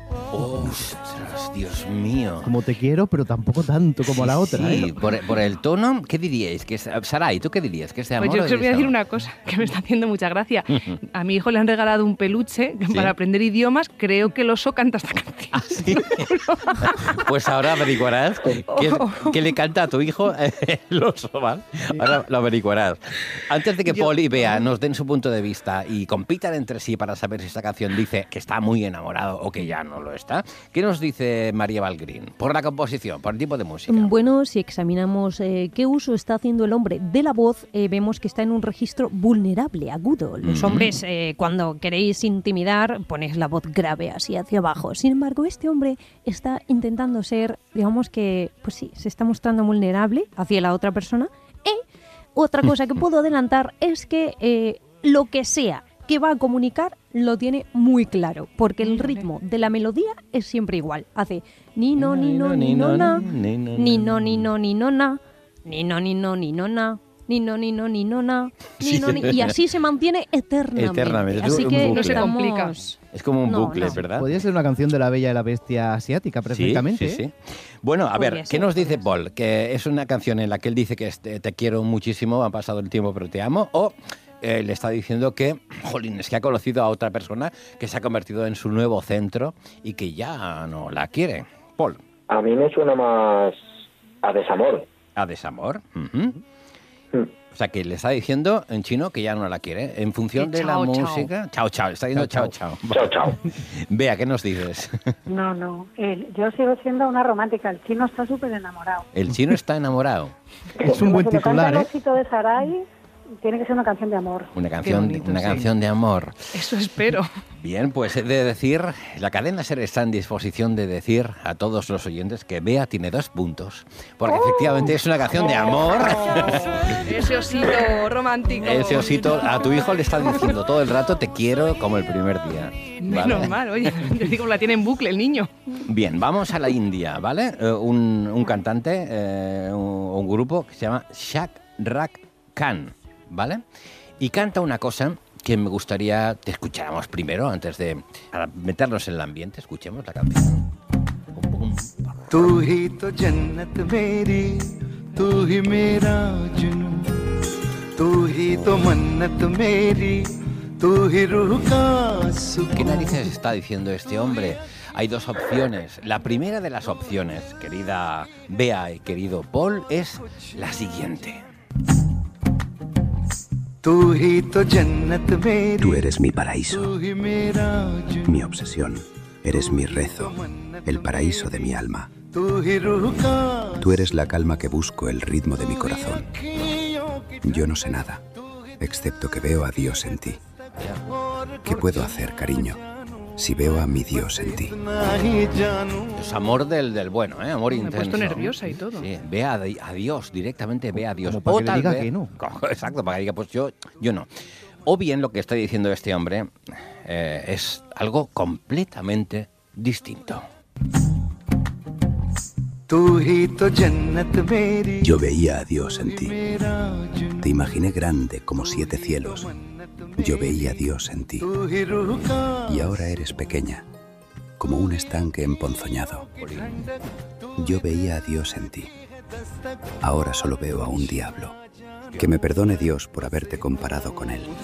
Speaker 2: ¡Ostras, Dios mío!
Speaker 1: Como te quiero, pero tampoco tanto como la otra.
Speaker 2: Sí,
Speaker 1: ¿eh?
Speaker 2: por, por el tono, ¿qué diríais? Que es, Saray, ¿tú qué dirías? ¿Que es de amor
Speaker 3: Pues yo
Speaker 2: o
Speaker 3: os
Speaker 2: de
Speaker 3: voy a decir
Speaker 2: desamor?
Speaker 3: una cosa que me está haciendo mucha gracia. A mi hijo le han regalado un peluche
Speaker 2: ¿Sí?
Speaker 3: para aprender idiomas. Creo que el oso canta esta canción.
Speaker 2: ¿Ah, sí? Pues ahora averiguarás qué, qué le canta a tu hijo el oso, ¿vale? Ahora lo averiguarás. Antes de que
Speaker 3: Yo-
Speaker 2: Paul y Bea nos den su punto de vista y compitan entre sí para saber si esta canción dice que está muy enamorado o que ya no lo está, ¿qué nos dice María Valgrín? Por la composición, por el tipo de música.
Speaker 11: Bueno, si examinamos eh, qué uso está haciendo el hombre de la voz, eh, vemos que está en un registro vulnerable, agudo. Los
Speaker 2: Ujú.
Speaker 11: hombres, eh, cuando queréis intimidar, ponéis la voz grave así hacia abajo. Sin embargo, este hombre está intentando ser, digamos que, pues sí, se está mostrando vulnerable hacia la otra persona. Y otra cosa que puedo adelantar es que eh, lo que sea que va a comunicar lo tiene muy claro, porque el ritmo de la melodía es siempre igual. Hace ni no, ni no, ni no, na,
Speaker 2: ni no,
Speaker 11: ni no, ni no, ni no, na, ni no, ni no, ni no, na, ni no, ni no, ni no, na, ni no, ni- y así se mantiene eternamente.
Speaker 2: Eternamente, es
Speaker 11: Así
Speaker 2: un
Speaker 11: que
Speaker 2: bucle.
Speaker 3: No se
Speaker 11: estamos-
Speaker 3: complica.
Speaker 2: Es como un
Speaker 11: No,
Speaker 2: bucle,
Speaker 11: no.
Speaker 2: ¿verdad?
Speaker 1: Podría ser una canción de la Bella y la Bestia asiática,
Speaker 2: Sí,
Speaker 1: perfectamente.
Speaker 2: sí,
Speaker 1: ¿eh?
Speaker 2: sí. Bueno, a ver,
Speaker 11: Podría
Speaker 2: ¿qué
Speaker 11: ser,
Speaker 2: nos dice
Speaker 11: podría
Speaker 2: Paul? ¿Que es una canción en la que él dice que este, te quiero muchísimo, ha pasado el tiempo pero te amo? ¿O eh, le está diciendo que, jolín, es que ha conocido a otra persona que se ha convertido en su nuevo centro y que ya no la quiere? Paul.
Speaker 7: A mí me suena más a desamor.
Speaker 2: ¿A desamor? Ujú.
Speaker 7: Mm.
Speaker 2: O sea, que le está diciendo en chino que ya no la quiere. En función
Speaker 3: Que
Speaker 2: de la
Speaker 3: chao, chao.
Speaker 2: música... Chao, chao. Está diciendo chao, chao.
Speaker 7: Chao, chao.
Speaker 2: Vea, ¿qué nos dices?
Speaker 8: No, no. él- yo sigo siendo una romántica. El chino está súper enamorado.
Speaker 2: El chino está enamorado.
Speaker 1: Es un buen
Speaker 8: Cuando canta
Speaker 1: titular,
Speaker 8: el
Speaker 1: ¿eh?
Speaker 8: éxito de Sarai, tiene que ser una canción de amor.
Speaker 2: Una canción,
Speaker 3: bonito,
Speaker 2: una
Speaker 3: sí.
Speaker 2: canción de amor.
Speaker 3: Eso espero.
Speaker 2: Bien, pues he de decir, la cadena SER está en disposición de decir a todos los oyentes que Bea tiene dos puntos, porque efectivamente es una canción de amor.
Speaker 3: Ese osito romántico.
Speaker 2: Ese osito a tu hijo le está diciendo todo el rato te quiero como el primer día. ¿vale?
Speaker 3: Menos mal, oye. Yo digo, la tiene en bucle el niño.
Speaker 2: Bien, vamos a la India, ¿vale? Eh, un, un cantante, eh, un, un grupo que se llama Shak Rak Khan, ¿vale? Y canta una cosa que me gustaría que escucháramos primero, antes de para meternos en el ambiente. Escuchemos la canción.
Speaker 9: तू ही तो जन्नत मेरी तू ही मेरा जुनू तू ही तो मन्नत मेरी तू ही रूह का सुकून
Speaker 2: ¿Qué narices está diciendo este hombre? Hay dos opciones. La primera de las opciones, querida Bea y querido Paul, es la siguiente.
Speaker 9: तू ही तो जन्नत मेरी
Speaker 12: Tú eres mi paraíso,
Speaker 9: तू ही मेरा जुनू
Speaker 12: mi obsesión. Eres mi rezo, el paraíso de mi alma.
Speaker 9: तू ही रूह का
Speaker 12: Tú eres la calma que busco, el ritmo de mi corazón. Yo no sé nada, excepto que veo a Dios en ti. ¿Qué puedo hacer, cariño, si veo a mi Dios en ti?
Speaker 9: ना ही जानू
Speaker 2: Es amor del, del bueno, ¿eh? Amor
Speaker 3: Me he
Speaker 2: intenso.
Speaker 3: puesto nerviosa y todo.
Speaker 2: Sí, ve a, di- a Dios, directamente ve a Dios.
Speaker 1: Como para
Speaker 2: O
Speaker 1: que le
Speaker 2: tal
Speaker 1: diga
Speaker 2: vez-
Speaker 1: que no.
Speaker 2: Exacto, para que diga, pues yo, yo no. O bien lo que está diciendo este hombre eh, es algo completamente distinto.
Speaker 9: तू ही तो जन्नत मेरी
Speaker 12: Yo veía a Dios en ti.
Speaker 9: मेरा जुनू
Speaker 12: Te imaginé grande como siete cielos. Yo veía a Dios en ti.
Speaker 9: तू ही रूह का
Speaker 12: Y ahora eres pequeña, como un estanque emponzoñado. Yo veía a Dios en ti. Ahora solo veo a un diablo. Que me perdone Dios por haberte comparado con él.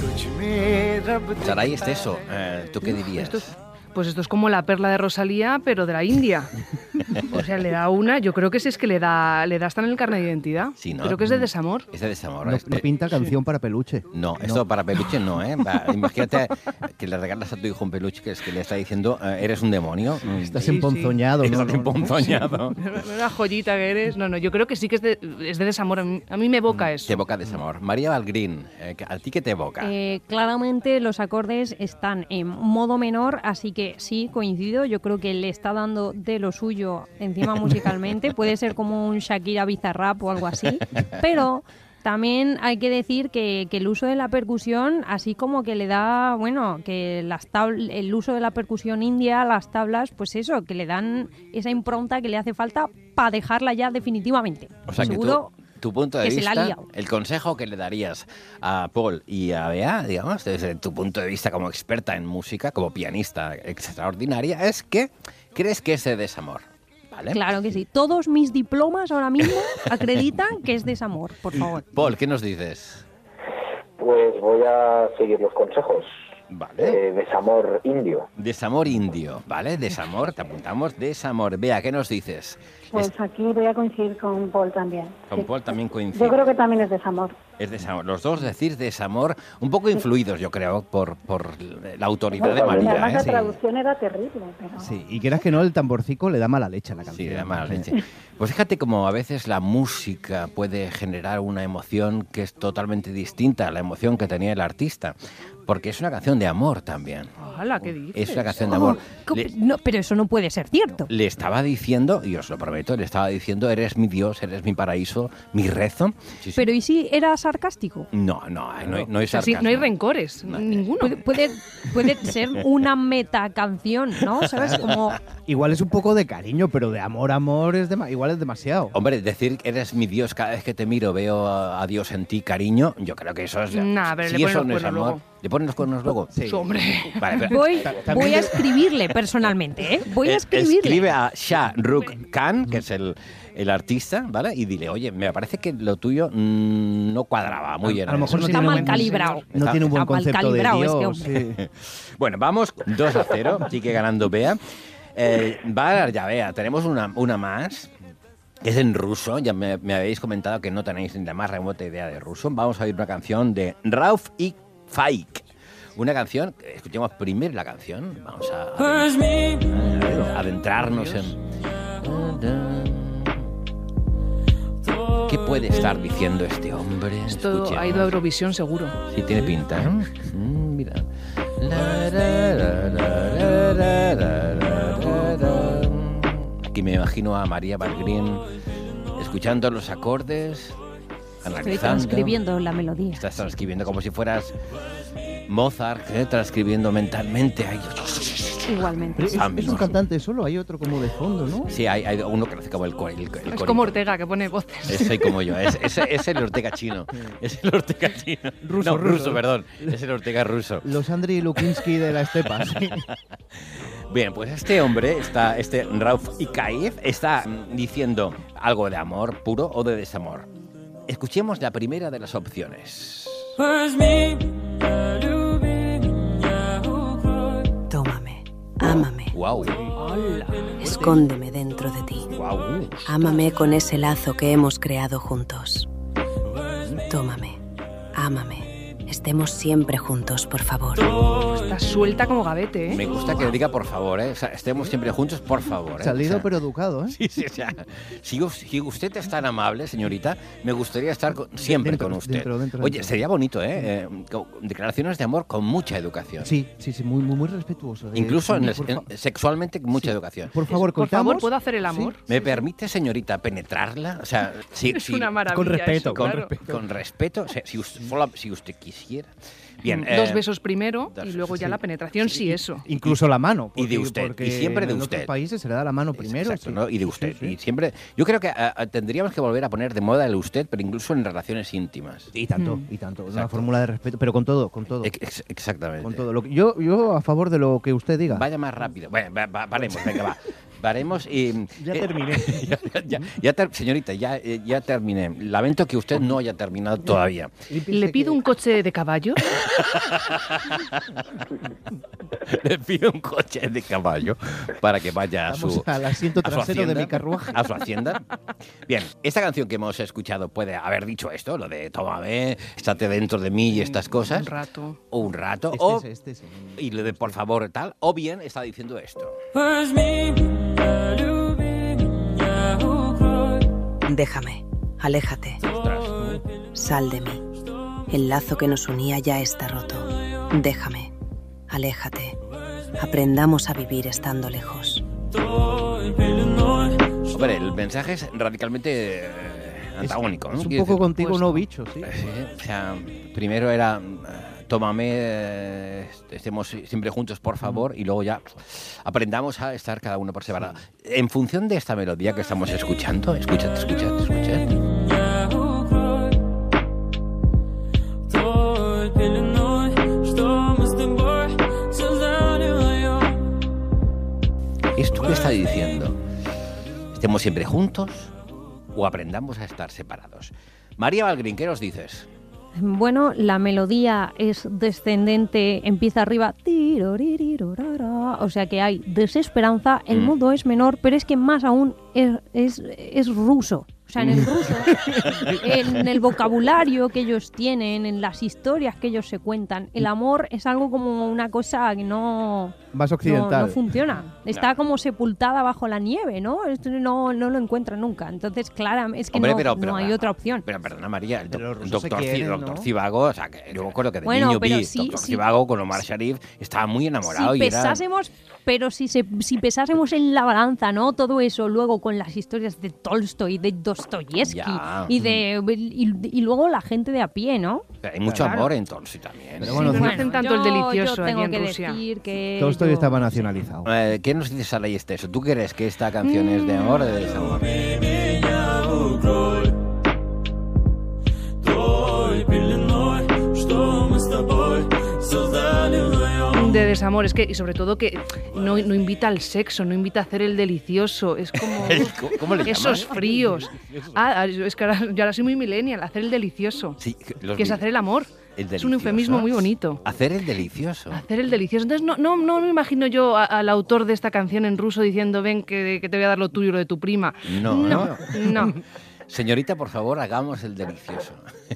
Speaker 2: Saray Esteso, eh, ¿tú qué dirías?
Speaker 3: Esto es, pues esto es como la perla de Rosalía, pero de la India. O sea, le da una, yo creo que sí es que le da, le da hasta en el carnet de identidad.
Speaker 2: Sí, ¿no?
Speaker 3: Creo que es de desamor.
Speaker 2: Es de desamor.
Speaker 1: No,
Speaker 2: este...
Speaker 1: no pinta canción para peluche.
Speaker 2: No, esto para peluche no, ¿eh? Va, imagínate que le regalas a tu hijo un peluche que es que le está diciendo, eh, eres un demonio.
Speaker 1: Estás
Speaker 3: Sí,
Speaker 1: emponzoñado.
Speaker 2: Estás
Speaker 1: ¿no? No, no.
Speaker 2: emponzoñado.
Speaker 3: Una joyita que eres. No, no, yo creo que sí que es de, es de desamor. A mí, a mí me evoca eso.
Speaker 2: Te evoca desamor. María Valgrín, eh, ¿a ti qué te evoca?
Speaker 11: Eh, claramente los acordes están en modo menor, así que sí, coincido. Yo creo que le está dando de lo suyo encima musicalmente. Puede ser como un Shakira Bizarrap o algo así. Pero también hay que decir que, que el uso de la percusión, así como que le da, bueno, que las tabl- el uso de la percusión india, las tablas, pues eso, que le dan esa impronta que le hace falta para dejarla ya definitivamente.
Speaker 2: O sea,
Speaker 11: Seguro
Speaker 2: que tú, tu punto de
Speaker 11: que se la ha
Speaker 2: vista,
Speaker 11: liado.
Speaker 2: el consejo que le darías a Paul y a Bea, digamos, desde tu punto de vista como experta en música, como pianista extraordinaria, es que crees que es de desamor. ¿Vale?
Speaker 11: Claro que sí. Todos mis diplomas ahora mismo acreditan que es desamor, por favor.
Speaker 2: Paul, ¿qué nos dices?
Speaker 7: Pues voy a seguir los consejos.
Speaker 2: Vale.
Speaker 7: Eh, desamor indio.
Speaker 2: Desamor indio, ¿vale? Desamor, te apuntamos, desamor. Bea, ¿qué nos dices?
Speaker 8: Pues aquí voy a coincidir con Paul también.
Speaker 2: Con
Speaker 8: Sí.
Speaker 2: Paul también coincide.
Speaker 8: Yo creo que también es desamor.
Speaker 2: Es desamor. Los dos decir desamor, un poco influidos, yo creo, por, por la autoridad de
Speaker 8: Y
Speaker 2: María.
Speaker 8: además
Speaker 2: ¿eh?
Speaker 8: la
Speaker 2: Sí.
Speaker 8: traducción era terrible. Pero...
Speaker 1: Sí, y quieras que no, el tamborcico le da mala leche a la canción.
Speaker 2: Sí, de mala leche. Pues fíjate como a veces la música puede generar una emoción que es totalmente distinta a la emoción que tenía el artista. Porque es una canción de amor también.
Speaker 3: Ojalá, ¿qué dices?
Speaker 2: Es una canción de amor.
Speaker 11: ¿Cómo?
Speaker 2: Le,
Speaker 11: No, pero eso no puede ser cierto.
Speaker 2: le estaba diciendo, y os lo prometo, le estaba diciendo, eres mi Dios, eres mi paraíso, mi rezo. Sí, sí.
Speaker 11: Pero ¿y si era sarcástico?
Speaker 2: No, no, no, hay- no hay
Speaker 3: O sea, sí,
Speaker 2: sarcasmo.
Speaker 3: no hay rencores, ninguno.
Speaker 11: Puede, puede, puede ser una metacanción, ¿no? ¿Sabes? Como
Speaker 1: Igual es un poco de cariño, pero de amor, amor, es dema- igual es demasiado.
Speaker 2: Hombre, decir que eres mi Dios, cada vez que te miro veo a, a Dios en ti, cariño, yo creo que eso es...
Speaker 3: Nah, pero
Speaker 2: si
Speaker 3: le ponen
Speaker 2: eso
Speaker 3: los
Speaker 2: no es
Speaker 3: cuernos
Speaker 2: amor...
Speaker 3: luego.
Speaker 2: ¿Le ponen los cuernos luego?
Speaker 1: Sí.
Speaker 3: Hombre.
Speaker 2: Vale, pero-
Speaker 11: voy,
Speaker 1: también
Speaker 11: voy a
Speaker 1: de-
Speaker 11: escribirle personalmente, ¿eh? Voy a
Speaker 2: Eh,
Speaker 11: escribirle.
Speaker 2: Escribe a Shah Rukh Khan, que es el, el artista, ¿vale? Y dile, oye, me parece que lo tuyo mm, no cuadraba muy
Speaker 1: A-
Speaker 2: bien.
Speaker 1: a lo mejor no
Speaker 11: Está
Speaker 1: tiene
Speaker 11: mal
Speaker 1: un-
Speaker 11: calibrado.
Speaker 1: No
Speaker 2: Está-
Speaker 1: tiene un buen
Speaker 11: está mal
Speaker 1: concepto de
Speaker 11: calibrado
Speaker 1: Dios.
Speaker 11: este hombre.
Speaker 1: sí.
Speaker 2: Bueno, vamos dos a cero, sigue ganando Bea. Eh, va a ganar ya Bea, tenemos una, una más, que es en ruso, ya me, me habéis comentado que no tenéis ni la más remota idea de ruso. Vamos a oír una canción de Rauf y Faik. Una canción, escuchemos primero la canción, vamos a, a adentrarnos en... ¿Qué puede estar diciendo este hombre?
Speaker 3: Esto
Speaker 2: Escuchemos.
Speaker 3: ha ido a Eurovisión seguro.
Speaker 2: Sí, tiene pinta, ¿eh? Mm, mira. La, ra, ra, ra, ra, ra, ra, ra. Aquí me imagino a María Valgrín escuchando los acordes,
Speaker 11: Estoy
Speaker 2: analizando.
Speaker 11: transcribiendo la melodía.
Speaker 2: Estás transcribiendo como si fueras Mozart, ¿eh? Transcribiendo mentalmente. Ay,
Speaker 11: Igualmente.
Speaker 1: Pero es,
Speaker 2: Ah,
Speaker 1: es
Speaker 2: mira.
Speaker 1: un cantante solo, hay otro como de fondo, ¿no?
Speaker 2: sí, hay, hay uno que hace como el, co- el, el
Speaker 3: Es
Speaker 2: corito.
Speaker 3: como Ortega, que pone voces.
Speaker 2: Es soy como yo, es, es, es el Ortega chino. Es el Ortega chino.
Speaker 1: Ruso,
Speaker 2: no,
Speaker 1: ruso.
Speaker 2: ruso, perdón. Es el Ortega ruso.
Speaker 1: Los Andriy Lukinsky de la estepa. sí.
Speaker 2: Bien, pues este hombre, está, este Rauf Ikaev, está mm, diciendo algo de amor puro o de desamor. Escuchemos la primera de las opciones.
Speaker 10: Tómame, ámame,
Speaker 2: Wow.
Speaker 10: escóndeme dentro de ti.
Speaker 2: Wow.
Speaker 10: Ámame con ese lazo que hemos creado juntos. Tómame, ámame. Estemos siempre juntos, por favor.
Speaker 3: Está suelta como gavete, ¿eh?
Speaker 2: Me gusta que le diga por favor, ¿eh? O sea, estemos siempre juntos, por favor. ¿eh?
Speaker 1: Salido
Speaker 2: O sea,
Speaker 1: pero educado, ¿eh?
Speaker 2: Sí, sí, o sea, si, us- si usted es tan amable, señorita, me gustaría estar con- siempre
Speaker 1: Dentro,
Speaker 2: con usted.
Speaker 1: dentro, dentro,
Speaker 2: Oye,
Speaker 1: dentro.
Speaker 2: sería bonito, ¿eh? Eh, co- Declaraciones de amor con mucha educación.
Speaker 1: Sí, sí, sí, muy, muy, muy respetuoso. de-
Speaker 2: Incluso en el-
Speaker 1: por,
Speaker 2: en-
Speaker 1: fa-
Speaker 2: sexualmente mucha
Speaker 1: Sí.
Speaker 2: educación.
Speaker 1: por favor,
Speaker 3: Por favor,
Speaker 1: contamos.
Speaker 3: ¿puedo hacer el amor?
Speaker 2: ¿Me permite, señorita, penetrarla? O sea, si,
Speaker 3: Es
Speaker 2: si-
Speaker 3: una maravilla
Speaker 1: con respeto,
Speaker 3: eso,
Speaker 2: con,
Speaker 3: claro.
Speaker 2: con respeto, o sea, si, usted, sola- si usted quisiera quiera. Bien,
Speaker 3: Dos
Speaker 2: eh,
Speaker 3: besos primero
Speaker 2: dos
Speaker 3: y luego
Speaker 2: besos,
Speaker 3: ya
Speaker 2: sí.
Speaker 3: la penetración, sí, eso.
Speaker 1: Incluso la mano.
Speaker 2: Y de
Speaker 1: porque-
Speaker 2: usted,
Speaker 1: porque
Speaker 2: y siempre de
Speaker 1: en
Speaker 2: usted.
Speaker 1: otros países se le da la mano primero.
Speaker 2: Exacto,
Speaker 1: sí.
Speaker 2: ¿no? Y de
Speaker 1: Sí,
Speaker 2: usted.
Speaker 1: sí, sí.
Speaker 2: Y siempre, yo creo que a- a- tendríamos que volver a poner de moda el usted, pero incluso en relaciones íntimas.
Speaker 1: Y tanto,
Speaker 3: Mm.
Speaker 1: y tanto. Una
Speaker 2: Exacto.
Speaker 1: fórmula de respeto, pero con todo, con todo.
Speaker 2: Ex- exactamente.
Speaker 1: Con todo. Lo que- yo, yo a favor de lo que usted diga.
Speaker 2: Vaya más rápido. Bueno, va- va- paremos, venga, va. Paremos y...
Speaker 1: Ya
Speaker 2: eh,
Speaker 1: terminé.
Speaker 2: ya, ya- ya ter- señorita, ya, eh, ya terminé. Lamento que usted no haya terminado todavía.
Speaker 3: ¿Le pido un coche de caballo?
Speaker 2: Le pido un coche de caballo para que vaya a
Speaker 1: Vamos
Speaker 2: su,
Speaker 1: al asiento
Speaker 2: a su
Speaker 1: trasero de
Speaker 2: hacienda,
Speaker 1: mi carruaje.
Speaker 2: a su hacienda. Bien, esta canción que hemos escuchado puede haber dicho esto, lo de tómame, estate dentro de mí y estas cosas.
Speaker 3: Un rato.
Speaker 2: O un rato.
Speaker 1: Este
Speaker 2: o,
Speaker 1: es- este es-
Speaker 2: y lo de por favor tal. O bien está diciendo esto.
Speaker 10: Déjame, aléjate, sal de mí. El lazo que nos unía ya está roto. Déjame, aléjate. Aprendamos a vivir estando lejos.
Speaker 2: Hombre, el mensaje es radicalmente eh, antagónico, ¿no?
Speaker 1: Es un
Speaker 2: Quiero
Speaker 1: poco
Speaker 2: decir,
Speaker 1: contigo,
Speaker 3: pues,
Speaker 1: no bicho, sí.
Speaker 2: eh, sí, o sea, primero era eh, tómame, eh, estemos siempre juntos, por favor, y luego ya aprendamos a estar cada uno por separado. En función de esta melodía que estamos escuchando, escúchate, escúchate, escúchate. ¿Esto qué está diciendo? ¿Estemos siempre juntos o aprendamos a estar separados? María Valgrín, ¿qué nos dices?
Speaker 11: Bueno, la melodía es descendente, empieza arriba, tiroririrorara, o sea que hay desesperanza, el
Speaker 2: Mm.
Speaker 11: modo es menor, pero es que más aún es, es, es ruso. O sea, en el ruso, en el vocabulario que ellos tienen, en las historias que ellos se cuentan, el amor es algo como una cosa que no,
Speaker 1: Más
Speaker 11: no,
Speaker 1: occidental.
Speaker 11: no funciona. Está como sepultada bajo la nieve, ¿no? Esto no, no lo encuentran nunca. Entonces, claro, es que
Speaker 2: Hombre,
Speaker 11: no,
Speaker 2: pero-
Speaker 11: no
Speaker 2: pero-
Speaker 11: hay otra opción.
Speaker 2: Pero perdona, María, el, doc-
Speaker 1: Pero los
Speaker 2: el
Speaker 1: rusos se
Speaker 2: doctor, Ci-
Speaker 1: quieren,
Speaker 2: doctor
Speaker 1: ¿no?
Speaker 2: Zivago, o sea, que yo me acuerdo que de
Speaker 11: Bueno,
Speaker 2: niño
Speaker 11: pero
Speaker 2: vi
Speaker 11: sí,
Speaker 2: doctor
Speaker 11: sí.
Speaker 2: Zivago con Omar Sharif, estaba muy enamorado
Speaker 11: Si
Speaker 2: y era...
Speaker 11: pesásemos, pero si, se, si pesásemos en la balanza, ¿no? Todo eso, luego con las historias de Tolstoy, de Dostoyevsky
Speaker 2: Ya.
Speaker 11: y de y, y luego la gente de a pie, ¿no?
Speaker 2: Pero hay mucho
Speaker 3: Claro.
Speaker 2: amor en Tolstoy también.
Speaker 1: Pero
Speaker 2: ¿eh?
Speaker 1: bueno,
Speaker 3: no
Speaker 1: Bueno,
Speaker 3: hacen tanto el
Speaker 11: yo-
Speaker 3: delicioso
Speaker 11: yo
Speaker 3: allí
Speaker 11: tengo
Speaker 3: en
Speaker 11: que
Speaker 3: Rusia.
Speaker 11: decir que
Speaker 1: Tolstoy
Speaker 11: yo-
Speaker 1: estaba nacionalizado.
Speaker 2: Eh, ¿Qué nos dices a la eso? ¿Tú crees que esta canción es de amor o de desamor?
Speaker 3: De desamor, es que, y sobre todo que no, no invita al sexo, no invita a hacer el delicioso, es como
Speaker 2: ¿Cómo- ¿Cómo le llamas?
Speaker 3: esos fríos. Ah, es que ahora, yo ahora soy muy millennial, hacer el delicioso,
Speaker 2: Sí, los
Speaker 3: que es
Speaker 2: vi-
Speaker 3: hacer el amor.
Speaker 2: el
Speaker 3: Es un
Speaker 2: delicioso.
Speaker 3: eufemismo muy bonito.
Speaker 2: Hacer el delicioso.
Speaker 3: Hacer el delicioso. Entonces no, no, no me imagino yo a- al autor de esta canción en ruso diciendo ven que, que te voy a dar lo tuyo, lo de tu prima.
Speaker 2: No,
Speaker 3: no. no.
Speaker 2: Señorita, por favor, hagamos el delicioso.